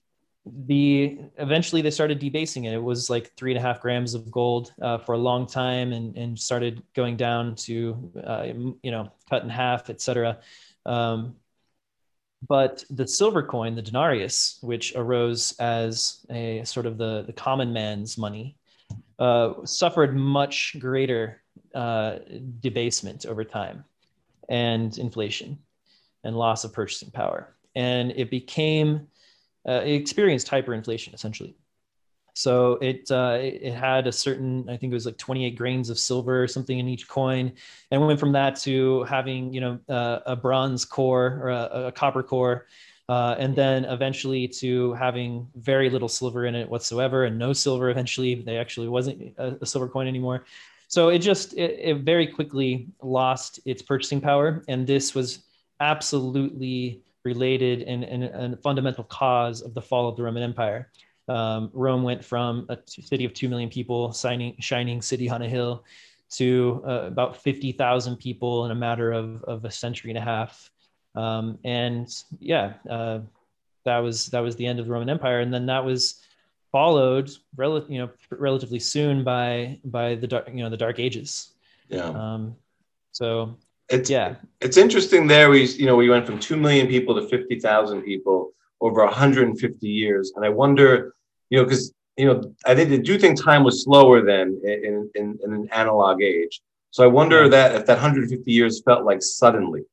the eventually they started debasing it. It was like three and a half grams of gold uh, for a long time, and and started going down to uh, you know, cut in half, et cetera. Um, but the silver coin, the denarius, which arose as a sort of the the common man's money, uh, suffered much greater uh, debasement over time, and inflation, and loss of purchasing power, and it became Uh, it experienced hyperinflation essentially. So it, uh, it had a certain, I think it was like twenty-eight grains of silver or something in each coin, and went from that to having, you know, uh, a bronze core or a, a copper core, uh, and then eventually to having very little silver in it whatsoever, and no silver. Eventually, they actually wasn't a, a silver coin anymore. So it just it, it very quickly lost its purchasing power, and this was absolutely related and, and, and a fundamental cause of the fall of the Roman Empire. Um, Rome went from a city of two million people, signing, shining city on a hill, to uh, about fifty thousand people in a matter of, of a century and a half. Um, and yeah, uh, that was that was the end of the Roman Empire, and then that was followed, rel- you know, relatively soon by by the dark, you know, the Dark Ages. Yeah. Um, so it's yeah, it's interesting. There, we you know we went from two million people to fifty thousand people over one hundred fifty years, and I wonder, you know, because you know I think I do think time was slower then in in, in an analog age. So I wonder yeah. that if that one hundred fifty years felt like suddenly.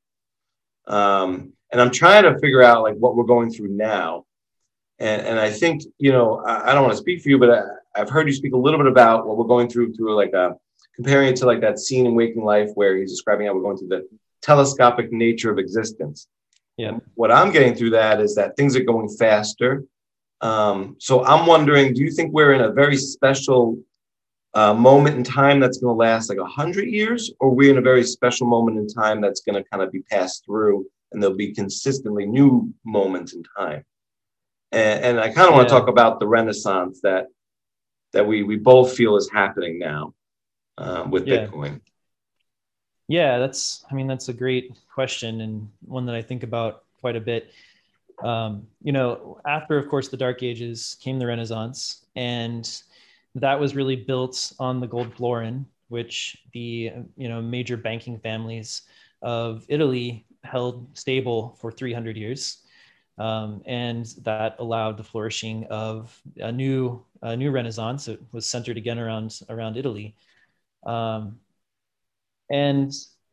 Um, and I'm trying to figure out like what we're going through now. And, and I think, you know, I, I don't want to speak for you, but I, I've heard you speak a little bit about what we're going through, through like a, comparing it to like that scene in Waking Life where he's describing how we're going through the telescopic nature of existence. Yeah. And what I'm getting through that is that things are going faster. Um, so I'm wondering, do you think we're in a very special uh, moment in time that's going to last like a hundred years, or we're in a very special moment in time that's going to kind of be passed through, and there'll be consistently new moments in time? And, and I kind of want to Yeah. talk about the Renaissance that that we we both feel is happening now um, with Yeah. Bitcoin. Yeah, that's, I mean, that's a great question, and one that I think about quite a bit. Um, you know, after, of course, the Dark Ages came the Renaissance, and that was really built on the gold florin, which the, you know, major banking families of Italy held stable for three hundred years. Um, and that allowed the flourishing of a new, a new Renaissance. It was centered again around, around Italy. Um, and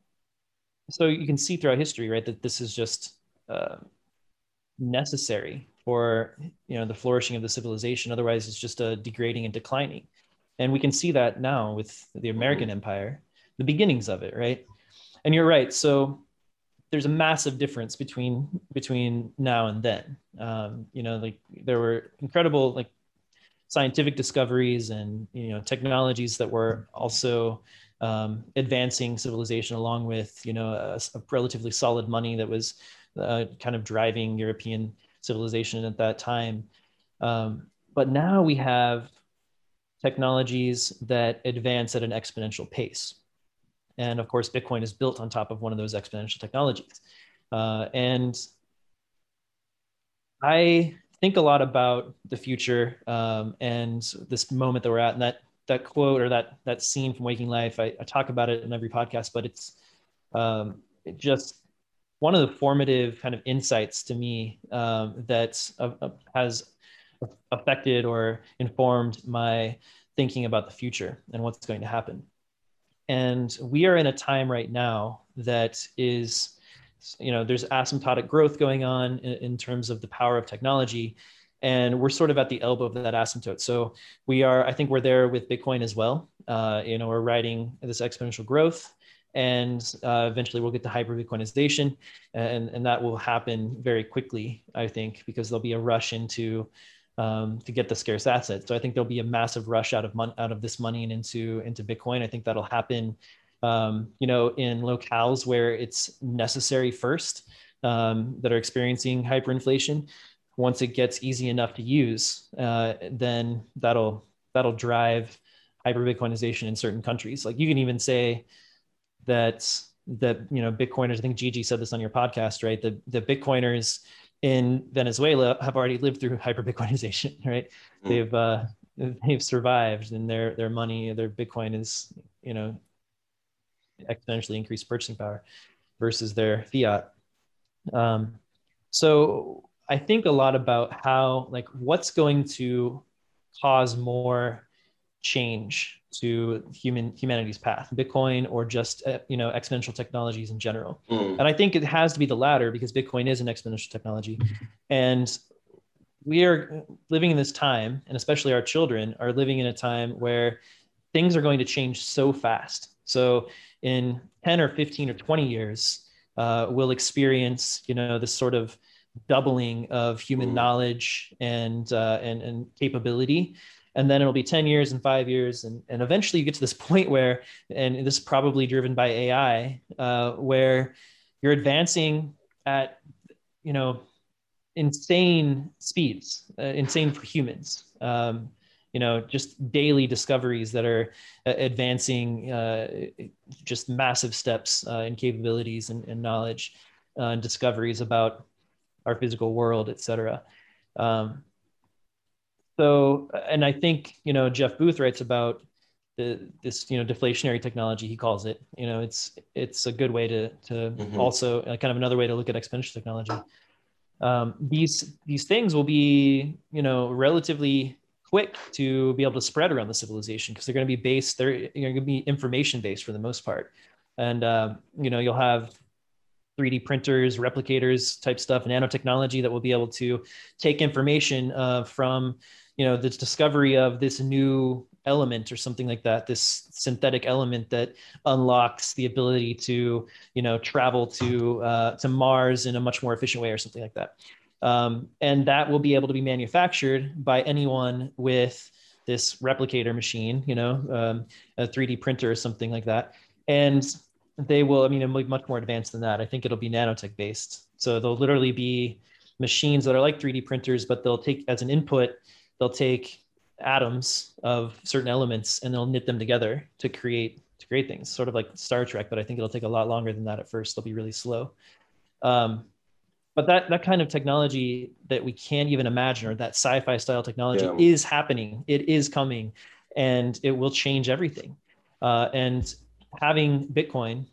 so you can see throughout history, right, that this is just uh, necessary for, you know, the flourishing of the civilization. Otherwise, it's just a degrading and declining. And we can see that now with the American Empire, the beginnings of it, right? And you're right. So there's a massive difference between between now and then. Um, you know, like there were incredible like scientific discoveries and, you know, technologies that were also um, advancing civilization, along with, you know, a, a relatively solid money that was uh, kind of driving European civilization at that time. Um, but now we have technologies that advance at an exponential pace. And of course, Bitcoin is built on top of one of those exponential technologies. Uh, and I think a lot about the future um, and this moment that we're at. And that that quote or that that scene from Waking Life, I, I talk about it in every podcast, but it's um, it just one of the formative kind of insights to me um, that uh, has affected or informed my thinking about the future and what's going to happen. And we are in a time right now that is, you know, there's asymptotic growth going on in, in terms of the power of technology. And we're sort of at the elbow of that asymptote. So we are, I think we're there with Bitcoin as well. Uh, you know, we're riding this exponential growth, and uh, eventually we'll get to hyper Bitcoinization, and, and that will happen very quickly, I think, because there'll be a rush into Um, to get the scarce assets. So I think there'll be a massive rush out of mon- out of this money and into into Bitcoin. I think that'll happen, um, you know, in locales where it's necessary first, um, that are experiencing hyperinflation. Once it gets easy enough to use, uh, then that'll that'll drive hyper Bitcoinization in certain countries. Like you can even say that that you know Bitcoiners. I think Gigi said this on your podcast, right? The the Bitcoiners in Venezuela have already lived through hyper Bitcoinization, right? Mm. They've uh, they've survived, and their their money, their Bitcoin is, you know, exponentially increased purchasing power versus their fiat. Um, so I think a lot about how, like, what's going to cause more change to human humanity's path, Bitcoin or just uh, you know exponential technologies in general. Mm. And I think it has to be the latter, because Bitcoin is an exponential technology, and we are living in this time, and especially our children are living in a time where things are going to change so fast. So in ten or fifteen or twenty years, uh, we'll experience, you know, this sort of doubling of human knowledge and, uh, and, and capability. And then it'll be ten years and five years. And, and eventually you get to this point where, and this is probably driven by A I, uh, where you're advancing at, you know, insane speeds, uh, insane for humans. Um, you know, just daily discoveries that are uh, advancing uh, just massive steps uh, in capabilities and, and knowledge uh, and discoveries about our physical world, et cetera. Um, so, and I think, you know, Jeff Booth writes about the, this, you know, deflationary technology, he calls it. You know, it's, it's a good way to, to mm-hmm. also uh, kind of another way to look at exponential technology. Um, these, these things will be, you know, relatively quick to be able to spread around the civilization because they're going to be based, they're going to be information based for the most part. And, um, you know, you'll have three D printers, replicators type stuff, nanotechnology that will be able to take information uh, from, you know, the discovery of this new element or something like that, this synthetic element that unlocks the ability to, you know, travel to, uh, to Mars in a much more efficient way or something like that. Um, and that will be able to be manufactured by anyone with this replicator machine, you know, um, a three D printer or something like that. And they will, I mean, it'll be much more advanced than that. I think it'll be nanotech based. So they'll literally be machines that are like three D printers, but they'll take as an input, they'll take atoms of certain elements and they'll knit them together to create, to create things, sort of like Star Trek, but I think it'll take a lot longer than that at first. They'll be really slow. Um, but that, that kind of technology that we can't even imagine, or that sci-fi style technology yeah. is happening. It is coming and it will change everything. Uh, and having Bitcoin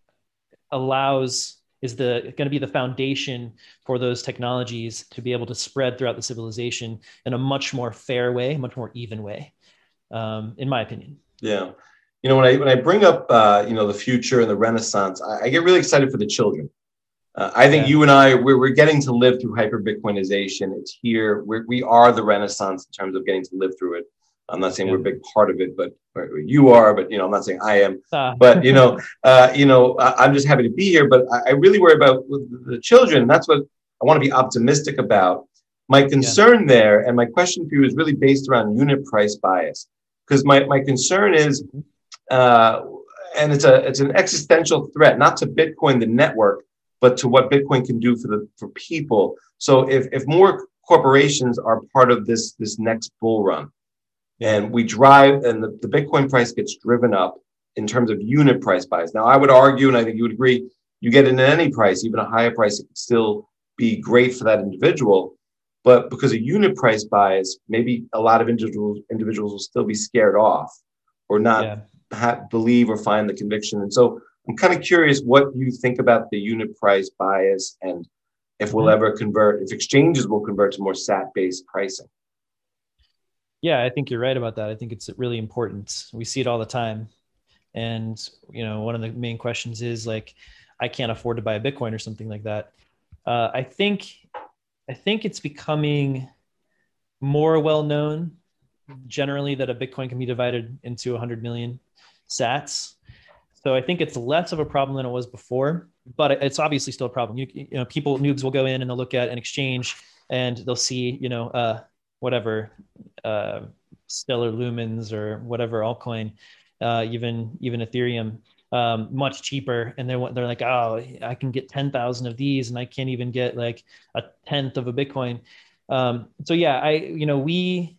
allows, is the going to be the foundation for those technologies to be able to spread throughout the civilization in a much more fair way, much more even way, um, in my opinion. Yeah. You know, when I, when I bring up, uh, you know, the future and the Renaissance, I, I get really excited for the children. Uh, I think yeah. you and I, we're, we're getting to live through hyper-Bitcoinization. It's here. We're, we are the Renaissance in terms of getting to live through it. I'm not saying yeah. we're a big part of it, but you are, but, you know, I'm not saying I am, uh. but, you know, uh, you know, I'm just happy to be here, but I, I really worry about the children. That's what I want to be optimistic about. My concern yeah. there, and my question for you is really based around unit price bias, because my, my concern is, uh, and it's a, it's an existential threat, not to Bitcoin, the network, but to what Bitcoin can do for the, for people. So if, if more corporations are part of this, this next bull run, and we drive, and the, the Bitcoin price gets driven up in terms of unit price bias. Now, I would argue, and I think you would agree, you get into any price, even a higher price, it could still be great for that individual. But because of unit price bias, maybe a lot of individuals individuals will still be scared off or not yeah. ha- believe or find the conviction. And so I'm kind of curious what you think about the unit price bias and if we'll mm-hmm. ever convert, if exchanges will convert to more S A T-based pricing. Yeah, I think you're right about that. I think it's really important. We see it all the time. And, you know, one of the main questions is like, I can't afford to buy a Bitcoin or something like that. Uh, I think, I think it's becoming more well-known generally that a Bitcoin can be divided into one hundred million sats. So I think it's less of a problem than it was before, but it's obviously still a problem. You, you know, people, noobs will go in and they'll look at an exchange and they'll see, you know, uh, whatever, uh, Stellar Lumens or whatever altcoin, uh, even even Ethereum, um, much cheaper. And they're, they're like, oh, I can get ten thousand of these and I can't even get like a tenth of a Bitcoin. Um, so yeah, I, you know, we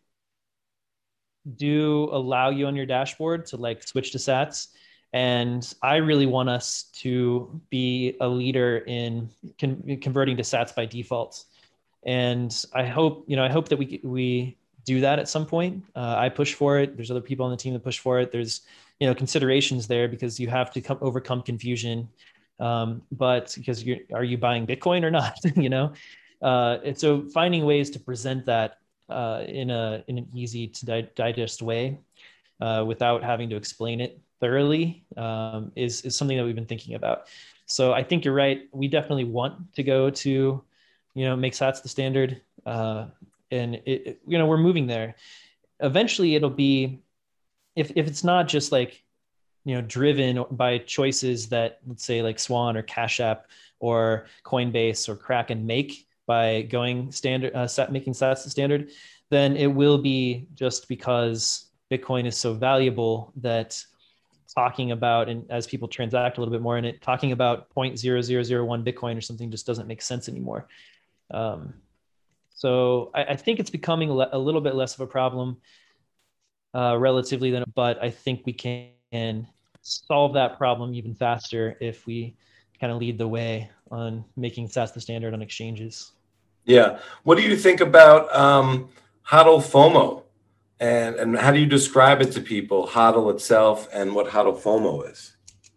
do allow you on your dashboard to like switch to sats. And I really want us to be a leader in con- converting to sats by default. And I hope, you know, I hope that we we do that at some point. Uh, I push for it. There's other people on the team that push for it. There's, you know, considerations there because you have to come overcome confusion. Um, but because you're, are you buying Bitcoin or not? you know, uh, and so finding ways to present that uh, in a in an easy to di- digest way uh, without having to explain it thoroughly um, is is something that we've been thinking about. So I think you're right. We definitely want to go to, you know, make sats the standard. Uh, and it, it, you know, we're moving there. Eventually it'll be, if, if it's not just like, you know, driven by choices that, let's say, like Swan or Cash App or Coinbase or Kraken make by going standard, uh, making sats the standard, then it will be just because Bitcoin is so valuable that talking about, and as people transact a little bit more in it, talking about zero point zero zero zero one Bitcoin or something just doesn't make sense anymore. Um, so I, I think it's becoming a little bit less of a problem uh, relatively than, but I think we can solve that problem even faster if we kind of lead the way on making sats the standard on exchanges. Yeah. What do you think about um, HODL FOMO? And, and how do you describe it to people, HODL itself and what HODL FOMO is?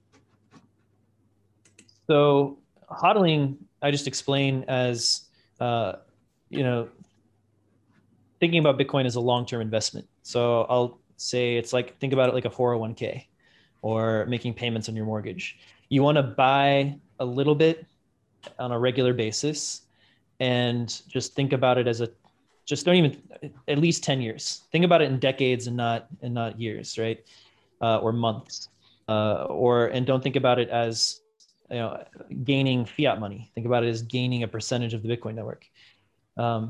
So hodling, I just explain as, uh, you know, thinking about Bitcoin as a long-term investment. So I'll say it's like, think about it like a four oh one k or making payments on your mortgage. You want to buy a little bit on a regular basis and just think about it as a, just don't even, at least ten years. Think about it in decades and not, and not years, right? Uh, or months. Uh, or, and don't think about it as, you know, gaining fiat money. Think about it as gaining a percentage of the Bitcoin network. Um,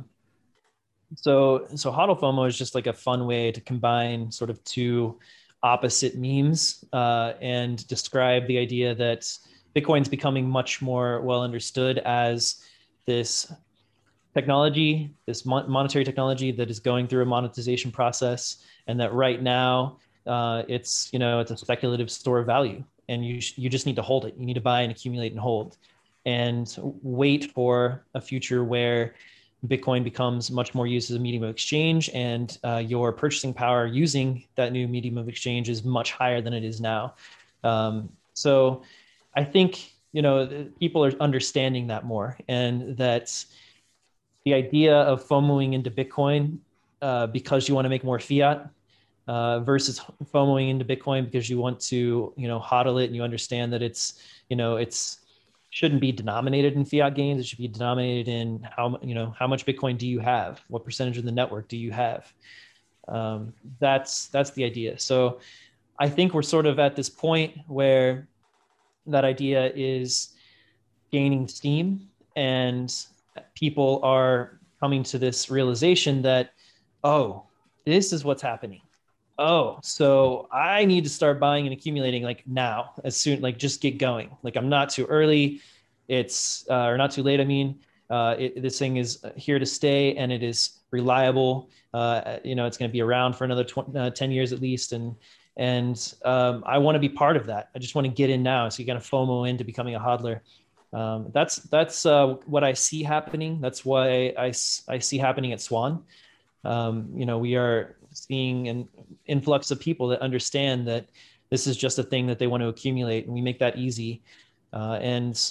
so, so HODL FOMO is just like a fun way to combine sort of two opposite memes uh, and describe the idea that Bitcoin's becoming much more well understood as this technology, this mon- monetary technology that is going through a monetization process, and that right now uh, it's, you know, it's a speculative store of value, and you sh- you just need to hold it. You need to buy and accumulate and hold, and wait for a future where Bitcoin becomes much more used as a medium of exchange, and uh, your purchasing power using that new medium of exchange is much higher than it is now. Um, so I think, you know, people are understanding that more, and that the idea of FOMOing into Bitcoin uh, because you want to make more fiat uh, versus FOMOing into Bitcoin because you want to, you know, hodl it, and you understand that it's, you know, it's shouldn't be denominated in fiat gains. It should be denominated in how, you know, how much Bitcoin do you have? What percentage of the network do you have? Um, that's, that's the idea. So I think we're sort of at this point where that idea is gaining steam, and people are coming to this realization that, oh, this is what's happening. Oh, so I need to start buying and accumulating like now, as soon, like just get going. Like I'm not too early. It's, uh, or not too late. I mean, uh, it, this thing is here to stay, and it is reliable. Uh, you know, it's going to be around for another twenty, uh, ten years at least. And, and um, I want to be part of that. I just want to get in now. So you got to FOMO into becoming a hodler. Um, that's that's uh, what I see happening. That's why I, I see happening at Swan. Um, you know, we are seeing an influx of people that understand that this is just a thing that they want to accumulate, and we make that easy. Uh, and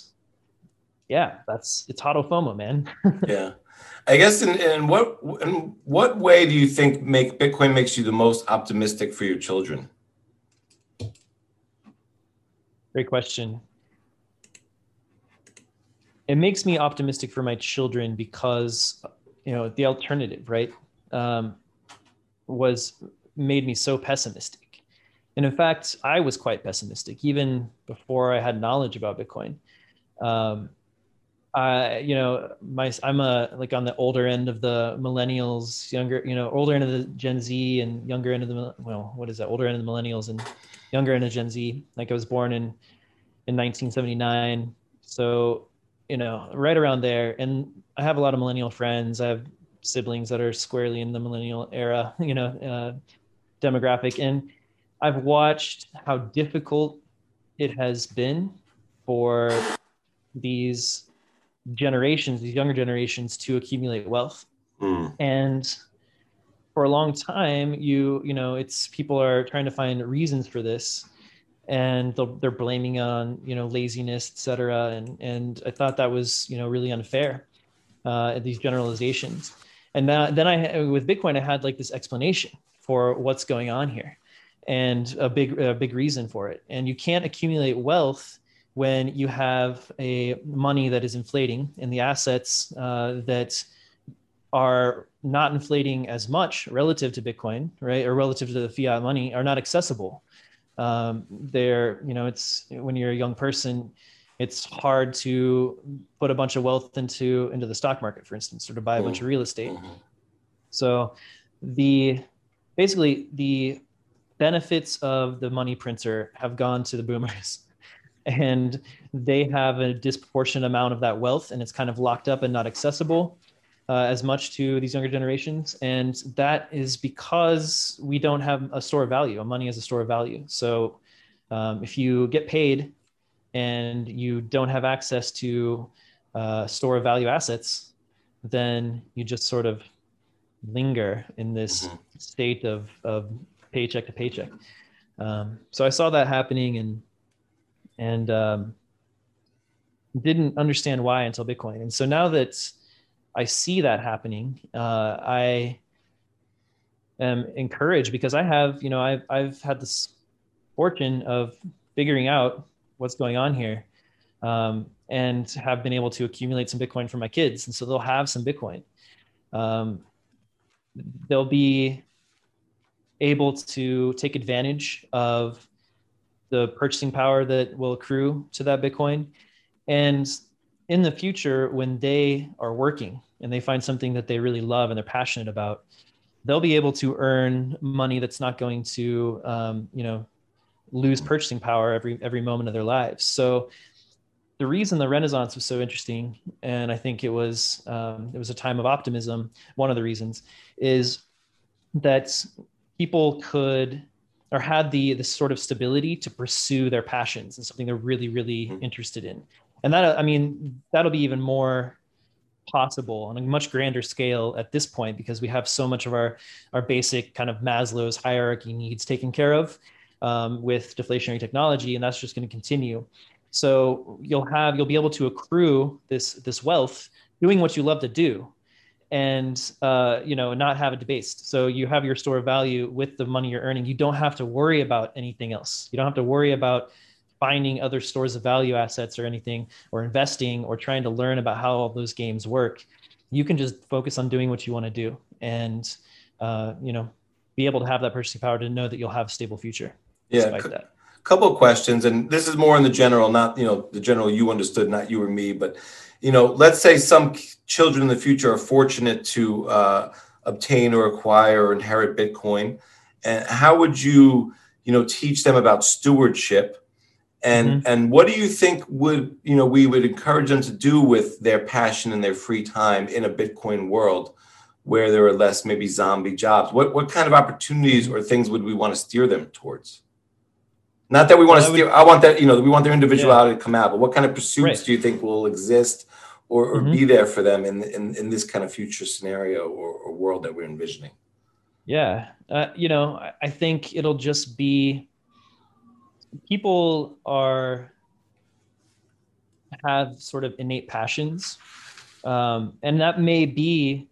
yeah, that's, it's HODL FOMO, man. Yeah, I guess in, in what in what way do you think make Bitcoin makes you the most optimistic for your children? Great question. It makes me optimistic for my children because, you know, the alternative, right, um, was made me so pessimistic. And in fact, I was quite pessimistic even before I had knowledge about Bitcoin. Um, I, you know, my, I'm a, like on the older end of the millennials, younger, you know, older end of the Gen Z and younger end of the, well, what is that? Older end of the millennials and younger end of Gen Z. Like I was born in, in nineteen seventy-nine. So, you know, right around there. And I have a lot of millennial friends. I have siblings that are squarely in the millennial era, you know, uh, demographic. And I've watched how difficult it has been for these generations, these younger generations, to accumulate wealth. Mm. And for a long time, you, you know, it's, people are trying to find reasons for this, and they're blaming on, you know, laziness, et cetera. And, and I thought that was, you know, really unfair, uh, these generalizations. And that, then I, with Bitcoin, I had like this explanation for what's going on here, and a big, a big reason for it. And you can't accumulate wealth when you have a money that is inflating, and the assets uh, that are not inflating as much relative to Bitcoin, right, or relative to the fiat money, are not accessible. Um, they're, you know, it's when you're a young person, it's hard to put a bunch of wealth into into the stock market, for instance, or to buy a bunch of real estate. So the basically the benefits of the money printer have gone to the boomers, and they have a disproportionate amount of that wealth, and it's kind of locked up and not accessible uh, as much to these younger generations. And that is because we don't have a store of value. Money is a store of value. So um, if you get paid and you don't have access to uh, store of value assets, then you just sort of linger in this mm-hmm. state of, of paycheck to paycheck. Um, so I saw that happening and and um, didn't understand why until Bitcoin. And so now that I see that happening, uh, I am encouraged because I have, you know, I've, I've had this fortune of figuring out what's going on here, um, and have been able to accumulate some Bitcoin for my kids. And so they'll have some Bitcoin. Um, they'll be able to take advantage of the purchasing power that will accrue to that Bitcoin. And in the future, when they are working and they find something that they really love and they're passionate about, they'll be able to earn money that's not going to, um, you know, lose purchasing power every every moment of their lives. So the reason the Renaissance was so interesting, and I think it was um, it was a time of optimism. One of the reasons is that people could or had the the sort of stability to pursue their passions and something they're really really mm-hmm. interested in. And that, I mean, that'll be even more possible on a much grander scale at this point, because we have so much of our our basic kind of Maslow's hierarchy needs taken care of um, with deflationary technology, and that's just going to continue. So you'll have you'll be able to accrue this this wealth doing what you love to do, and uh, you know, not have it debased. So you have your store of value with the money you're earning. You don't have to worry about anything else. You don't have to worry about finding other stores of value assets or anything, or investing, or trying to learn about how all those games work. You can just focus on doing what you want to do, and uh, you know, be able to have that purchasing power to know that you'll have a stable future. Yeah. Despite that. Couple of questions, and this is more in the general, not, you know, the general you understood, not you or me, but, you know, let's say some children in the future are fortunate to uh, obtain or acquire or inherit Bitcoin. And how would you, you know, teach them about stewardship? And, mm-hmm. and what do you think would, you know, we would encourage them to do with their passion and their free time in a Bitcoin world where there are less maybe zombie jobs? What, what kind of opportunities or things would we want to steer them towards? Not that we want well, to steer, would, I want that, you know, we want their individuality yeah. to come out, but what kind of pursuits right. do you think will exist or, or mm-hmm. be there for them in, in, in this kind of future scenario or, or world that we're envisioning? Yeah. Uh, you know, I, I think it'll just be, people are, have sort of innate passions. Um, and that may be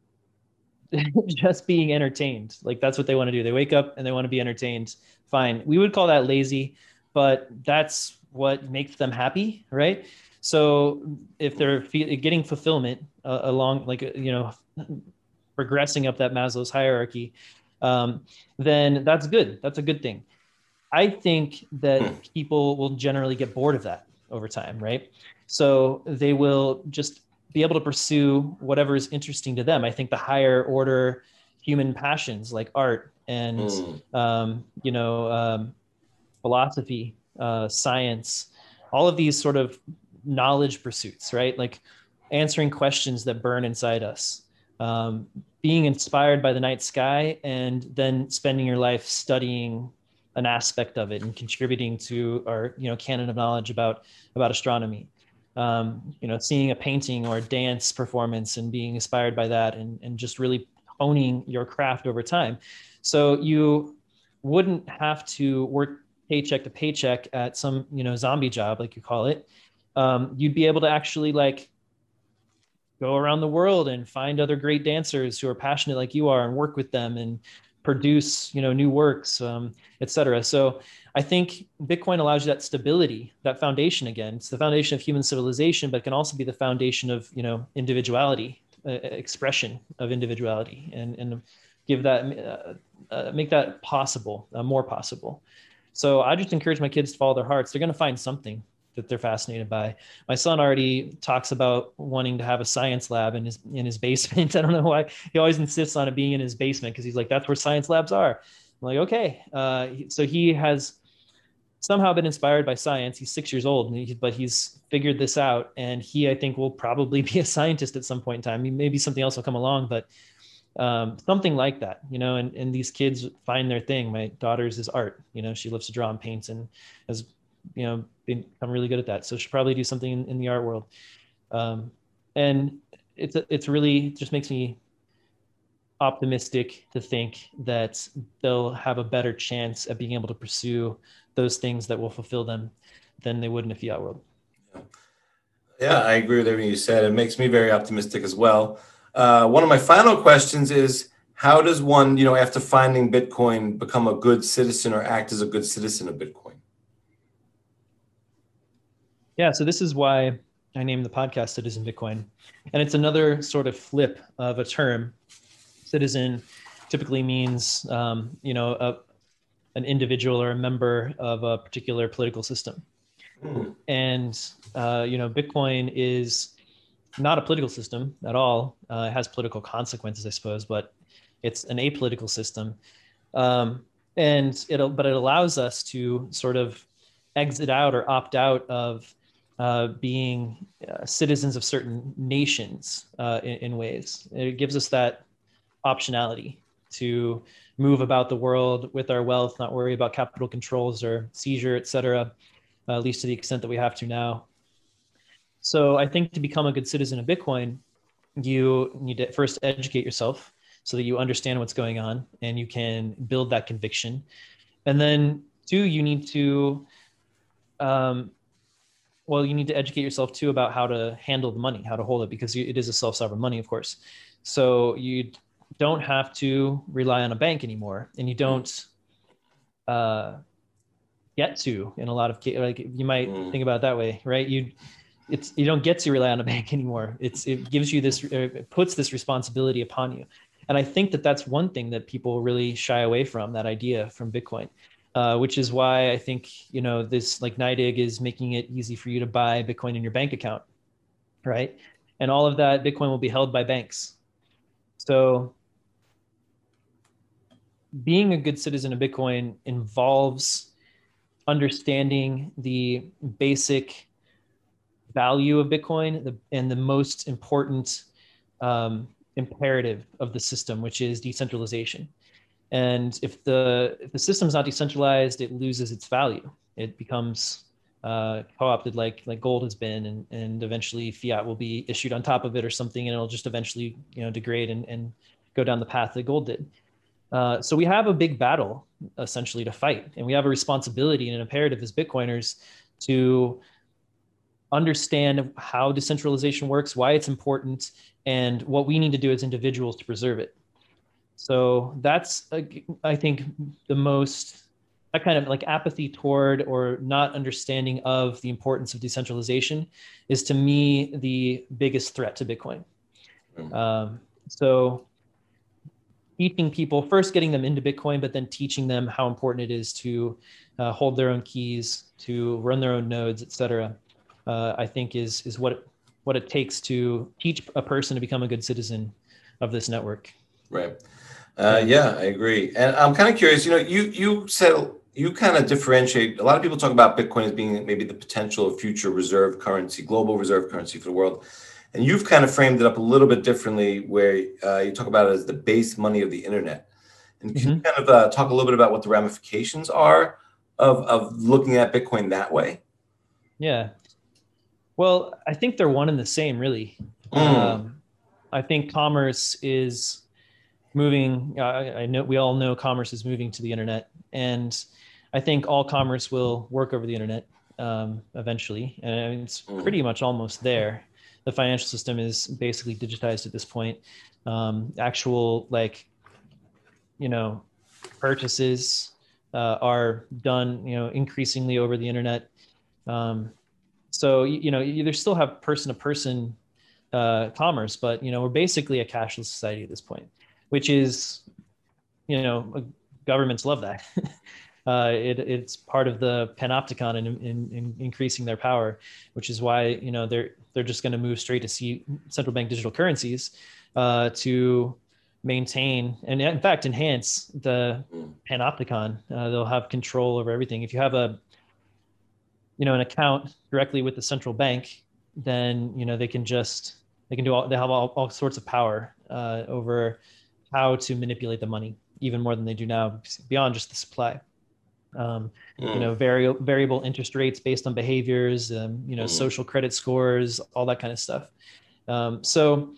just being entertained. Like that's what they want to do. They wake up and they want to be entertained. Fine. We would call that lazy, but that's what makes them happy, right? So if they're fe- getting fulfillment uh, along, like, you know, progressing up that Maslow's hierarchy, um, then that's good. That's a good thing. I think that people will generally get bored of that over time, right? So they will just be able to pursue whatever is interesting to them. I think the higher order human passions like art and, mm. um, you know, um, philosophy, uh, science, all of these sort of knowledge pursuits, right? Like answering questions that burn inside us, um, being inspired by the night sky, and then spending your life studying an aspect of it and contributing to our, you know, canon of knowledge about, about astronomy. Um, you know, seeing a painting or a dance performance and being inspired by that, and, and just really honing your craft over time. So you wouldn't have to work paycheck to paycheck at some, you know, zombie job, like you call it. Um, you'd be able to actually like go around the world and find other great dancers who are passionate like you are and work with them and produce, you know, new works, um, et cetera. So I think Bitcoin allows you that stability, that foundation again. It's the foundation of human civilization, but it can also be the foundation of, you know, individuality uh, expression of individuality and, and give that, uh, uh, make that possible, uh, more possible. So I just encourage my kids to follow their hearts. They're going to find something that they're fascinated by. My son already talks about wanting to have a science lab in his, in his basement. I don't know why he always insists on it being in his basement, because he's like, that's where science labs are. I'm like, okay. Uh, so he has somehow been inspired by science. He's six years old, but he's figured this out. And he, I think, will probably be a scientist at some point in time. Maybe something else will come along, but um, something like that, you know, and, and these kids find their thing. My daughter's is art, you know, she loves to draw and paint and has, you know, been, I'm really good at that. So she'll probably do something in, in the art world. Um, and it's, it's really just makes me optimistic to think that they'll have a better chance at being able to pursue those things that will fulfill them than they would in a fiat world. Yeah, I agree with everything you said. It makes me very optimistic as well. Uh, one of my final questions is, how does one, you know, after finding Bitcoin, become a good citizen or act as a good citizen of Bitcoin? Yeah, so this is why I named the podcast Citizen Bitcoin. And it's another sort of flip of a term. Citizen typically means, um, you know, a, an individual or a member of a particular political system. Mm. And, uh, you know, Bitcoin is not a political system at all. Uh, it has political consequences, I suppose, but it's an apolitical system. Um, and it'll, but it allows us to sort of exit out or opt out of uh, being uh, citizens of certain nations uh, in, in ways. It gives us that optionality to move about the world with our wealth, not worry about capital controls or seizure, et cetera, uh, at least to the extent that we have to now. So I think to become a good citizen of Bitcoin, you need to first educate yourself so that you understand what's going on and you can build that conviction. And then two, you need to, um, well, you need to educate yourself too about how to handle the money, how to hold it, because it is a self-sovereign money, of course. So you don't have to rely on a bank anymore, and you don't uh, get to in a lot of cases. Like you might think about it that way, right? You, it's you don't get to rely on a bank anymore. It's it gives you this, it puts this responsibility upon you, and I think that that's one thing that people really shy away from, that idea from Bitcoin, uh, which is why I think you know this like N Y D I G is making it easy for you to buy Bitcoin in your bank account, right? And all of that Bitcoin will be held by banks. So being a good citizen of Bitcoin involves understanding the basic value of Bitcoin the, and the most important um, imperative of the system, which is decentralization. And if the if the system's not decentralized, it loses its value. It becomes uh, co-opted like like gold has been, and and eventually fiat will be issued on top of it or something, and it'll just eventually you know degrade and, and go down the path that gold did. Uh, so we have a big battle essentially to fight, and we have a responsibility and an imperative as Bitcoiners to understand how decentralization works, why it's important, and what we need to do as individuals to preserve it. So that's, uh, I think, the most, that kind of like apathy toward or not understanding of the importance of decentralization is to me the biggest threat to Bitcoin. Um, so teaching people, first getting them into Bitcoin, but then teaching them how important it is to uh, hold their own keys, to run their own nodes, et cetera, uh, I think is, is what, it, what it takes to teach a person to become a good citizen of this network. Right. Uh, yeah, I agree. And I'm kind of curious, you know, you, you said, you kind of differentiate, a lot of people talk about Bitcoin as being maybe the potential of future reserve currency, global reserve currency for the world. And you've kind of framed it up a little bit differently, where uh, you talk about it as the base money of the internet. And can mm-hmm. you kind of uh, talk a little bit about what the ramifications are of, of looking at Bitcoin that way? Yeah. Well, I think they're one and the same, really. Mm. Um, I think commerce is moving. Uh, I know we all know commerce is moving to the internet, and I think all commerce will work over the internet um, eventually. And I mean, it's mm. pretty much almost there. The financial system is basically digitized at this point. Um, actual like, you know, purchases uh, are done, you know, increasingly over the internet. Um, so, you know, you, you still have person to person uh, commerce, but, you know, we're basically a cashless society at this point, which is, you know, governments love that. uh, it, it's part of the panopticon in, in, in increasing their power, which is why, you know, they're, they're just going to move straight to see central bank digital currencies uh, to maintain and in fact enhance the panopticon. Uh, they'll have control over everything. If you have a, you know, an account directly with the central bank, then, you know, they can just, they can do all, they have all, all sorts of power uh, over how to manipulate the money, even more than they do now, beyond just the supply. Um, mm. You know, vari- variable interest rates based on behaviors, um, you know, mm. social credit scores, all that kind of stuff. Um, so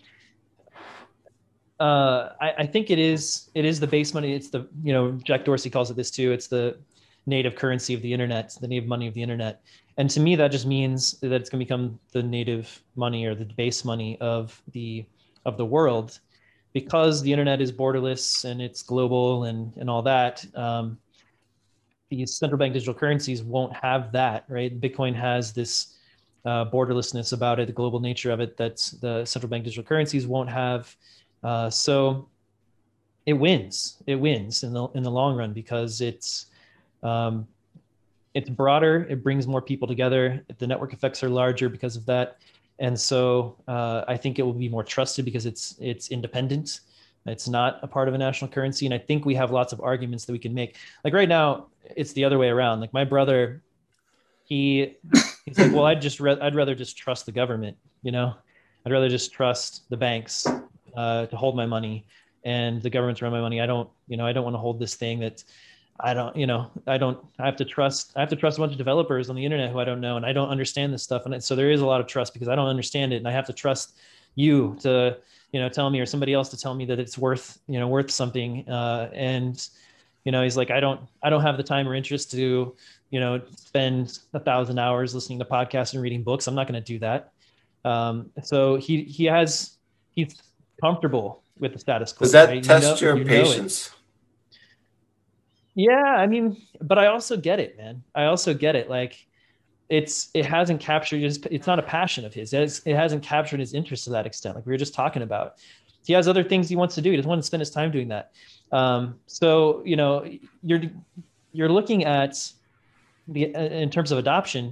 uh, I, I think it is, it is the base money. It's the, you know, Jack Dorsey calls it this too. It's the native currency of the internet, the native money of the internet. And to me, that just means that it's going to become the native money or the base money of the, of the world, because the internet is borderless and it's global and, and all that. Um, these central bank digital currencies won't have that, right? Bitcoin has this uh, borderlessness about it, the global nature of it, that the central bank digital currencies won't have. Uh, so it wins, it wins in the, in the long run, because it's, um, it's broader, it brings more people together. The network effects are larger because of that. And so uh, I think it will be more trusted because it's, it's independent. It's not a part of a national currency. And I think we have lots of arguments that we can make. Like right now, it's the other way around. Like my brother, he, he's like, well, I'd just, re- I'd rather just trust the government, you know, I'd rather just trust the banks uh, to hold my money and the government to run my money. I don't, you know, I don't want to hold this thing that I don't, you know, I don't, I have to trust, I have to trust a bunch of developers on the internet who I don't know, and I don't understand this stuff. And so there is a lot of trust because I don't understand it. And I have to trust you to, you know, tell me, or somebody else to tell me that it's worth, you know, worth something. Uh, and, you know, he's like, I don't, I don't have the time or interest to, you know, spend a thousand hours listening to podcasts and reading books. I'm not going to do that. Um, so he, he has, he's comfortable with the status quo. Does that right? test you know, your you patience? Yeah, I mean, but I also get it, man. I also get it. Like, it's it hasn't captured his. It's not a passion of his. It's, it hasn't captured his interest to that extent. Like we were just talking about. He has other things he wants to do. He doesn't want to spend his time doing that. Um, so you know, you're you're looking at the in terms of adoption.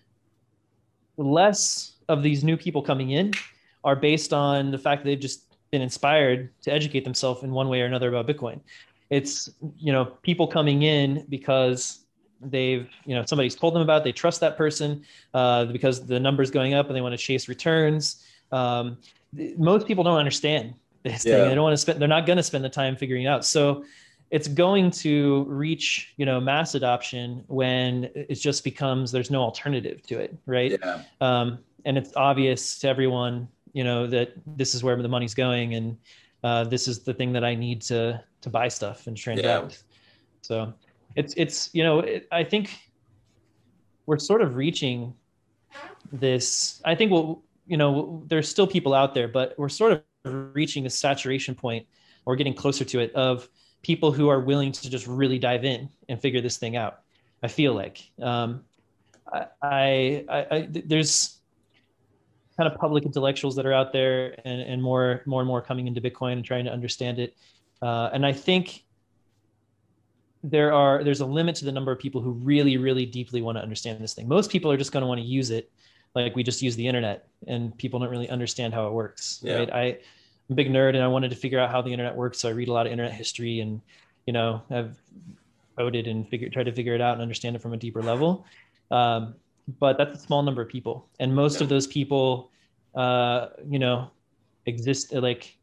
Less of these new people coming in are based on the fact that they've just been inspired to educate themselves in one way or another about Bitcoin. It's, you know, people coming in because they've, you know, somebody's told them about it, they trust that person uh, because the number's going up and they want to chase returns. Um, most people don't understand this yeah. thing. They don't want to spend, they're not going to spend the time figuring it out. So it's going to reach, you know, mass adoption when it just becomes, there's no alternative to it. Right. Yeah. Um, and it's obvious to everyone, you know, that this is where the money's going. And uh, this is the thing that I need to, to buy stuff and transact. Yeah. So it's, it's, you know, it, I think we're sort of reaching this, I think we'll, you know, there's still people out there, but we're sort of reaching a saturation point, or getting closer to it, of people who are willing to just really dive in and figure this thing out. I feel like, um, I, I, I, there's kind of public intellectuals that are out there, and, and more, more and more coming into Bitcoin and trying to understand it. Uh, and I think there are, there's a limit to the number of people who really, really deeply want to understand this thing. Most people are just going to want to use it like we just use the internet, and people don't really understand how it works. Yeah. Right? I, I'm a big nerd, and I wanted to figure out how the internet works. So I read a lot of internet history, and, you know, I've coded and figured, tried to figure it out and understand it from a deeper level. Um, but that's a small number of people. And most yeah. of those people, uh, you know, exist like,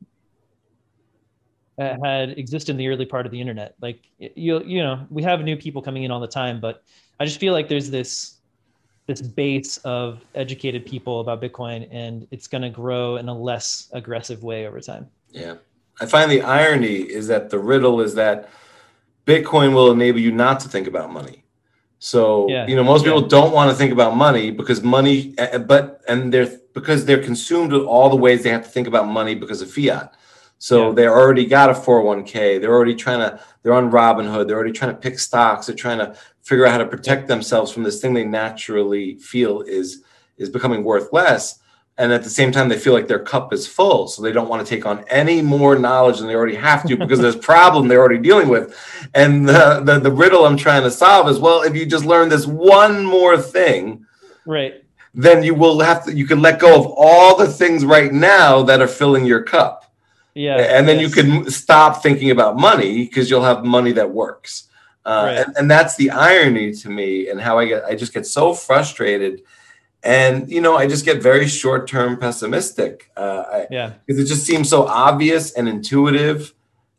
had existed in the early part of the internet. Like, you, you know, we have new people coming in all the time, but I just feel like there's this, this base of educated people about Bitcoin, and it's going to grow in a less aggressive way over time. Yeah. I find the irony is that the riddle is that Bitcoin will enable you not to think about money. So, yeah. you know, most people yeah. don't want to think about money because money, but, and they're, because they're consumed with all the ways they have to think about money because of fiat. So yeah. they already got a four oh one k. They're already trying to, they're on Robinhood. They're already trying to pick stocks. They're trying to figure out how to protect themselves from this thing they naturally feel is, is becoming worth less. And at the same time, they feel like their cup is full. So they don't want to take on any more knowledge than they already have to because there's a problem they're already dealing with. And the, the, the riddle I'm trying to solve is, well, if you just learn this one more thing, right, then you will have to, you can let go of all the things right now that are filling your cup. Yeah. And then yes. you can stop thinking about money because you'll have money that works. Uh, Right. and, and that's the irony to me, and how I get, I just get so frustrated. And, you know, I just get very short-term pessimistic. Uh, I, Yeah. because it just seems so obvious and intuitive.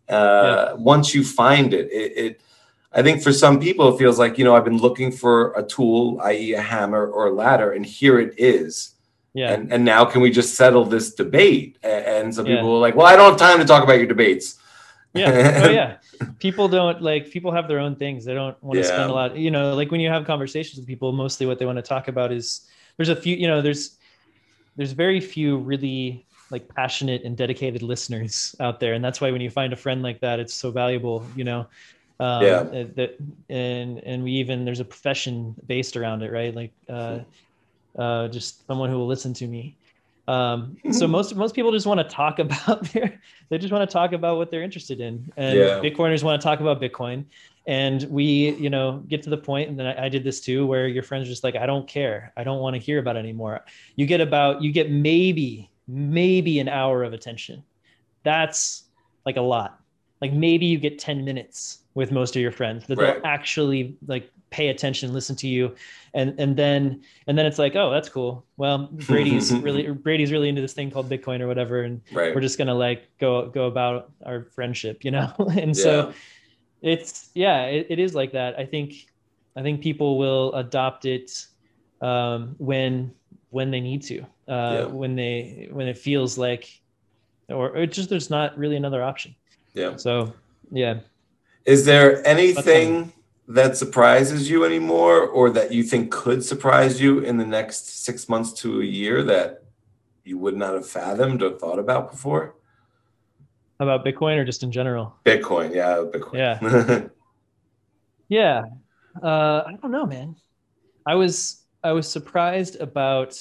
Uh, Yeah. Once you find it, it, it, I think for some people, it feels like, you know, I've been looking for a tool, that is a hammer or a ladder, and here it is. Yeah. And, and now can we just settle this debate? And, and some Yeah. people are like, well, I don't have time to talk about your debates. Yeah. Oh yeah. People don't like, people have their own things. They don't want to Yeah. spend a lot, you know, like when you have conversations with people, mostly what they want to talk about is there's a few, you know, there's, there's very few really like passionate and dedicated listeners out there. And that's why when you find a friend like that, it's so valuable, you know, um, Yeah. that, and, and we even, there's a profession based around it, right? Like, uh, uh, just someone who will listen to me. Um, so most most people just want to talk about their, they just want to talk about what they're interested in, and Yeah. Bitcoiners want to talk about Bitcoin. And we, you know, get to the point, and then I, I did this too, where your friends are just like, I don't care, I don't want to hear about it anymore. You get about, you get maybe maybe an hour of attention. That's like a lot. Like maybe you get ten minutes with most of your friends that Right. they'll actually like pay attention, listen to you. And, and then, and then it's like, oh, that's cool. Well, Brady's really, Brady's really into this thing called Bitcoin or whatever. And Right. we're just going to like go, go about our friendship, you know? And Yeah. so it's, yeah, it, it is like that. I think, I think people will adopt it um, when, when they need to, uh, Yeah. when they, when it feels like, or, or just, there's not really another option. Yeah. So, yeah. Is there anything that surprises you anymore, or that you think could surprise you in the next six months to a year that you would not have fathomed or thought about before? About Bitcoin or just in general? Bitcoin, yeah, Bitcoin. Yeah. Yeah. Uh, I don't know, man. I was, I was surprised about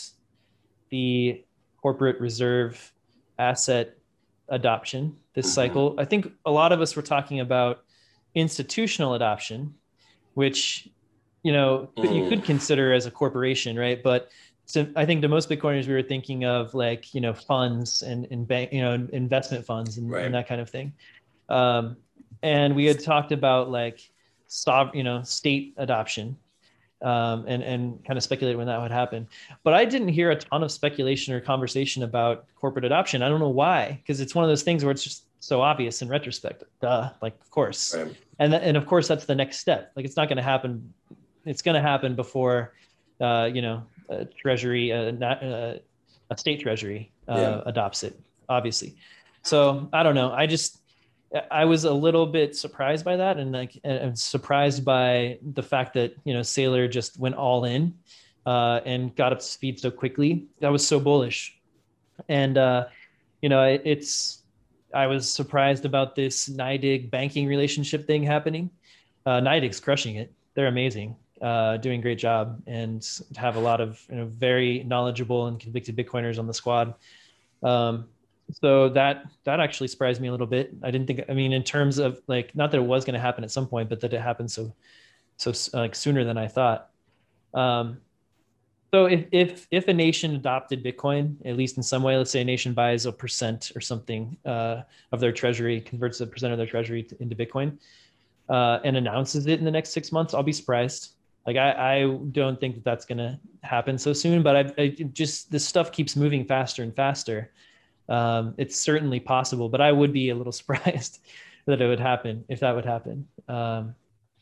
the corporate reserve asset adoption this Mhm. cycle. I think a lot of us were talking about institutional adoption, which, you know, Mm. you could consider as a corporation, right? But so I think to most Bitcoiners, we were thinking of like, you know, funds and, and bank, you know, investment funds and, Right. and that kind of thing. Um, and we had talked about like, sov- you know, state adoption. Um, and, and kind of speculate when that would happen. But I didn't hear a ton of speculation or conversation about corporate adoption. I don't know why, because it's one of those things where it's just so obvious in retrospect. Duh, like, of course. Right. And, th- and of course, that's the next step. Like, it's not going to happen. It's going to happen before, uh, you know, a treasury, uh, not, uh, a state treasury uh, Yeah. adopts it, obviously. So I don't know. I just, I was a little bit surprised by that, and like, and surprised by the fact that, you know, Saylor just went all in uh, and got up to speed so quickly. That was so bullish. And, uh, you know, it, it's, I was surprised about this NYDIG banking relationship thing happening. Uh, NYDIG's crushing it. They're amazing, uh, doing a great job, and have a lot of, you know, very knowledgeable and convicted Bitcoiners on the squad. Um, So that, that actually surprised me a little bit. I didn't think, I mean, in terms of like, not that it was going to happen at some point, but that it happened so, so like sooner than I thought. Um, so if, if, if a nation adopted Bitcoin, at least in some way, let's say a nation buys a percent or something uh, of their treasury, converts a percent of their treasury to, into Bitcoin uh, and announces it in the next six months, I'll be surprised. Like, I, I don't think that that's going to happen so soon, but I, I just, this stuff keeps moving faster and faster. Um, it's certainly possible, but I would be a little surprised that it would happen if that would happen. Um,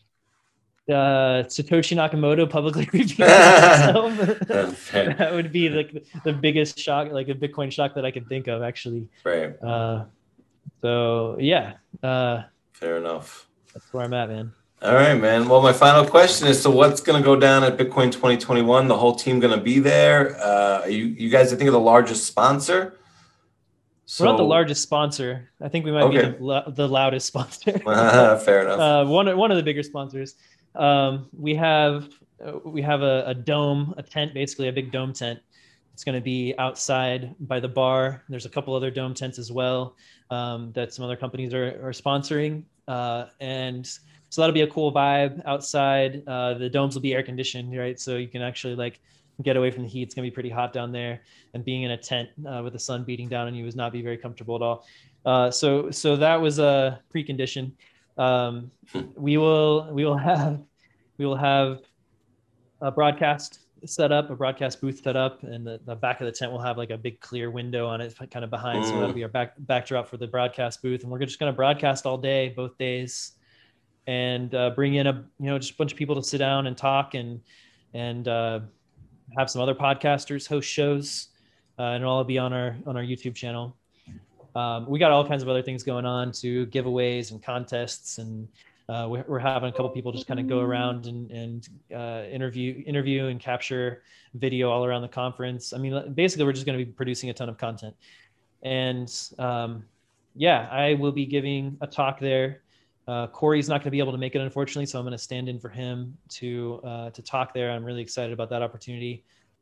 uh, Satoshi Nakamoto publicly revealing himself. That would be like the biggest shock, like a Bitcoin shock that I could think of, actually. Right. Uh, so yeah, uh, Fair enough. that's where I'm at, man. All right, man. Well, my final question is, so what's going to go down at Bitcoin twenty twenty-one? The whole team going to be there? Uh, are you, you guys, I think, are the largest sponsor? So, We're not the largest sponsor. I think we might Okay. be the, lo- the loudest sponsor. Fair enough. uh, one one of the bigger sponsors. Um, we have uh, we have a, a dome, a tent, basically a big dome tent. It's going to be outside by the bar. There's a couple other dome tents as well um, that some other companies are, are sponsoring. Uh, and so that'll be a cool vibe outside. Uh, the domes will be air conditioned, right? So you can actually like get away from the heat. It's going to be pretty hot down there. And being in a tent uh, with the sun beating down on you is not be very comfortable at all. Uh, so so that was a precondition. Um, we will we will have we will have a broadcast set up, a broadcast booth set up, and the, the back of the tent will have like a big clear window on it kind of behind. Mm. So that'll be our back backdrop for the broadcast booth. And we're just going to broadcast all day, both days, and uh, bring in a, you know, just a bunch of people to sit down and talk and, and uh, have some other podcasters host shows, uh, and it'll all be on our, on our YouTube channel. Um, we got all kinds of other things going on too, giveaways and contests, and Uh, we're, we're having a couple people just kind of go around and, and uh, interview, interview and capture video all around the conference. I mean, basically, we're just going to be producing a ton of content. And um, yeah, I will be giving a talk there. Uh, Corey's not going to be able to make it, unfortunately, so I'm going to stand in for him to uh, to talk there. I'm really excited about that opportunity.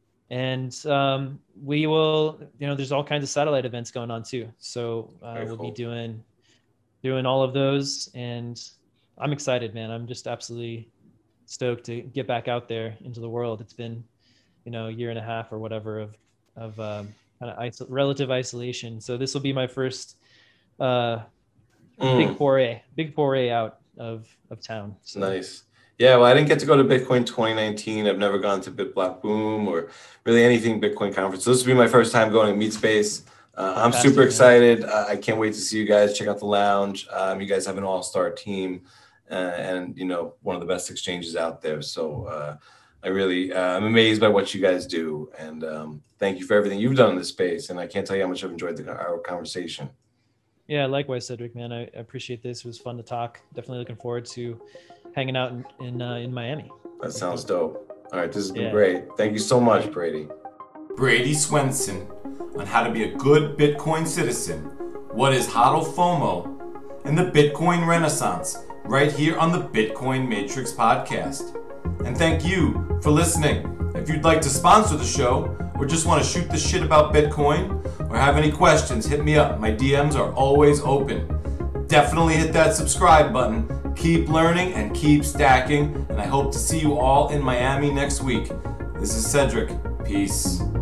And um, we will, you know, there's all kinds of satellite events going on too. So uh, we'll cool. be doing doing all of those, and I'm excited, man. I'm just absolutely stoked to get back out there into the world. It's been, you know, a year and a half or whatever of, of um, kind of iso- relative isolation. So this will be my first uh, mm. big foray, big foray out of, of town. So. Nice. Yeah, well, I didn't get to go to Bitcoin twenty nineteen. I've never gone to BitBlockBoom or really anything Bitcoin conference. So this will be my first time going to MeetSpace. Uh, I'm super excited. Uh, I can't wait to see you guys. Check out the lounge. Um, you guys have an all-star team. Uh, and, you know, one of the best exchanges out there. So uh, I really, uh, I'm amazed by what you guys do. And um, thank you for everything you've done in this space. And I can't tell you how much I've enjoyed the, our conversation. Yeah, likewise, Cedric, man. I, I appreciate this. It was fun to talk. Definitely looking forward to hanging out in in, uh, in Miami. That sounds dope. All right, this has been yeah. great. Thank you so much, Brady. Brady Swenson on how to be a good Bitcoin citizen, what is HODL FOMO, and the Bitcoin Renaissance, right here on the Bitcoin Matrix podcast. And thank you for listening. If you'd like to sponsor the show or just want to shoot the shit about Bitcoin or have any questions, hit me up. My D Ms are always open. Definitely hit that subscribe button. Keep learning and keep stacking. And I hope to see you all in Miami next week. This is Cedric. Peace.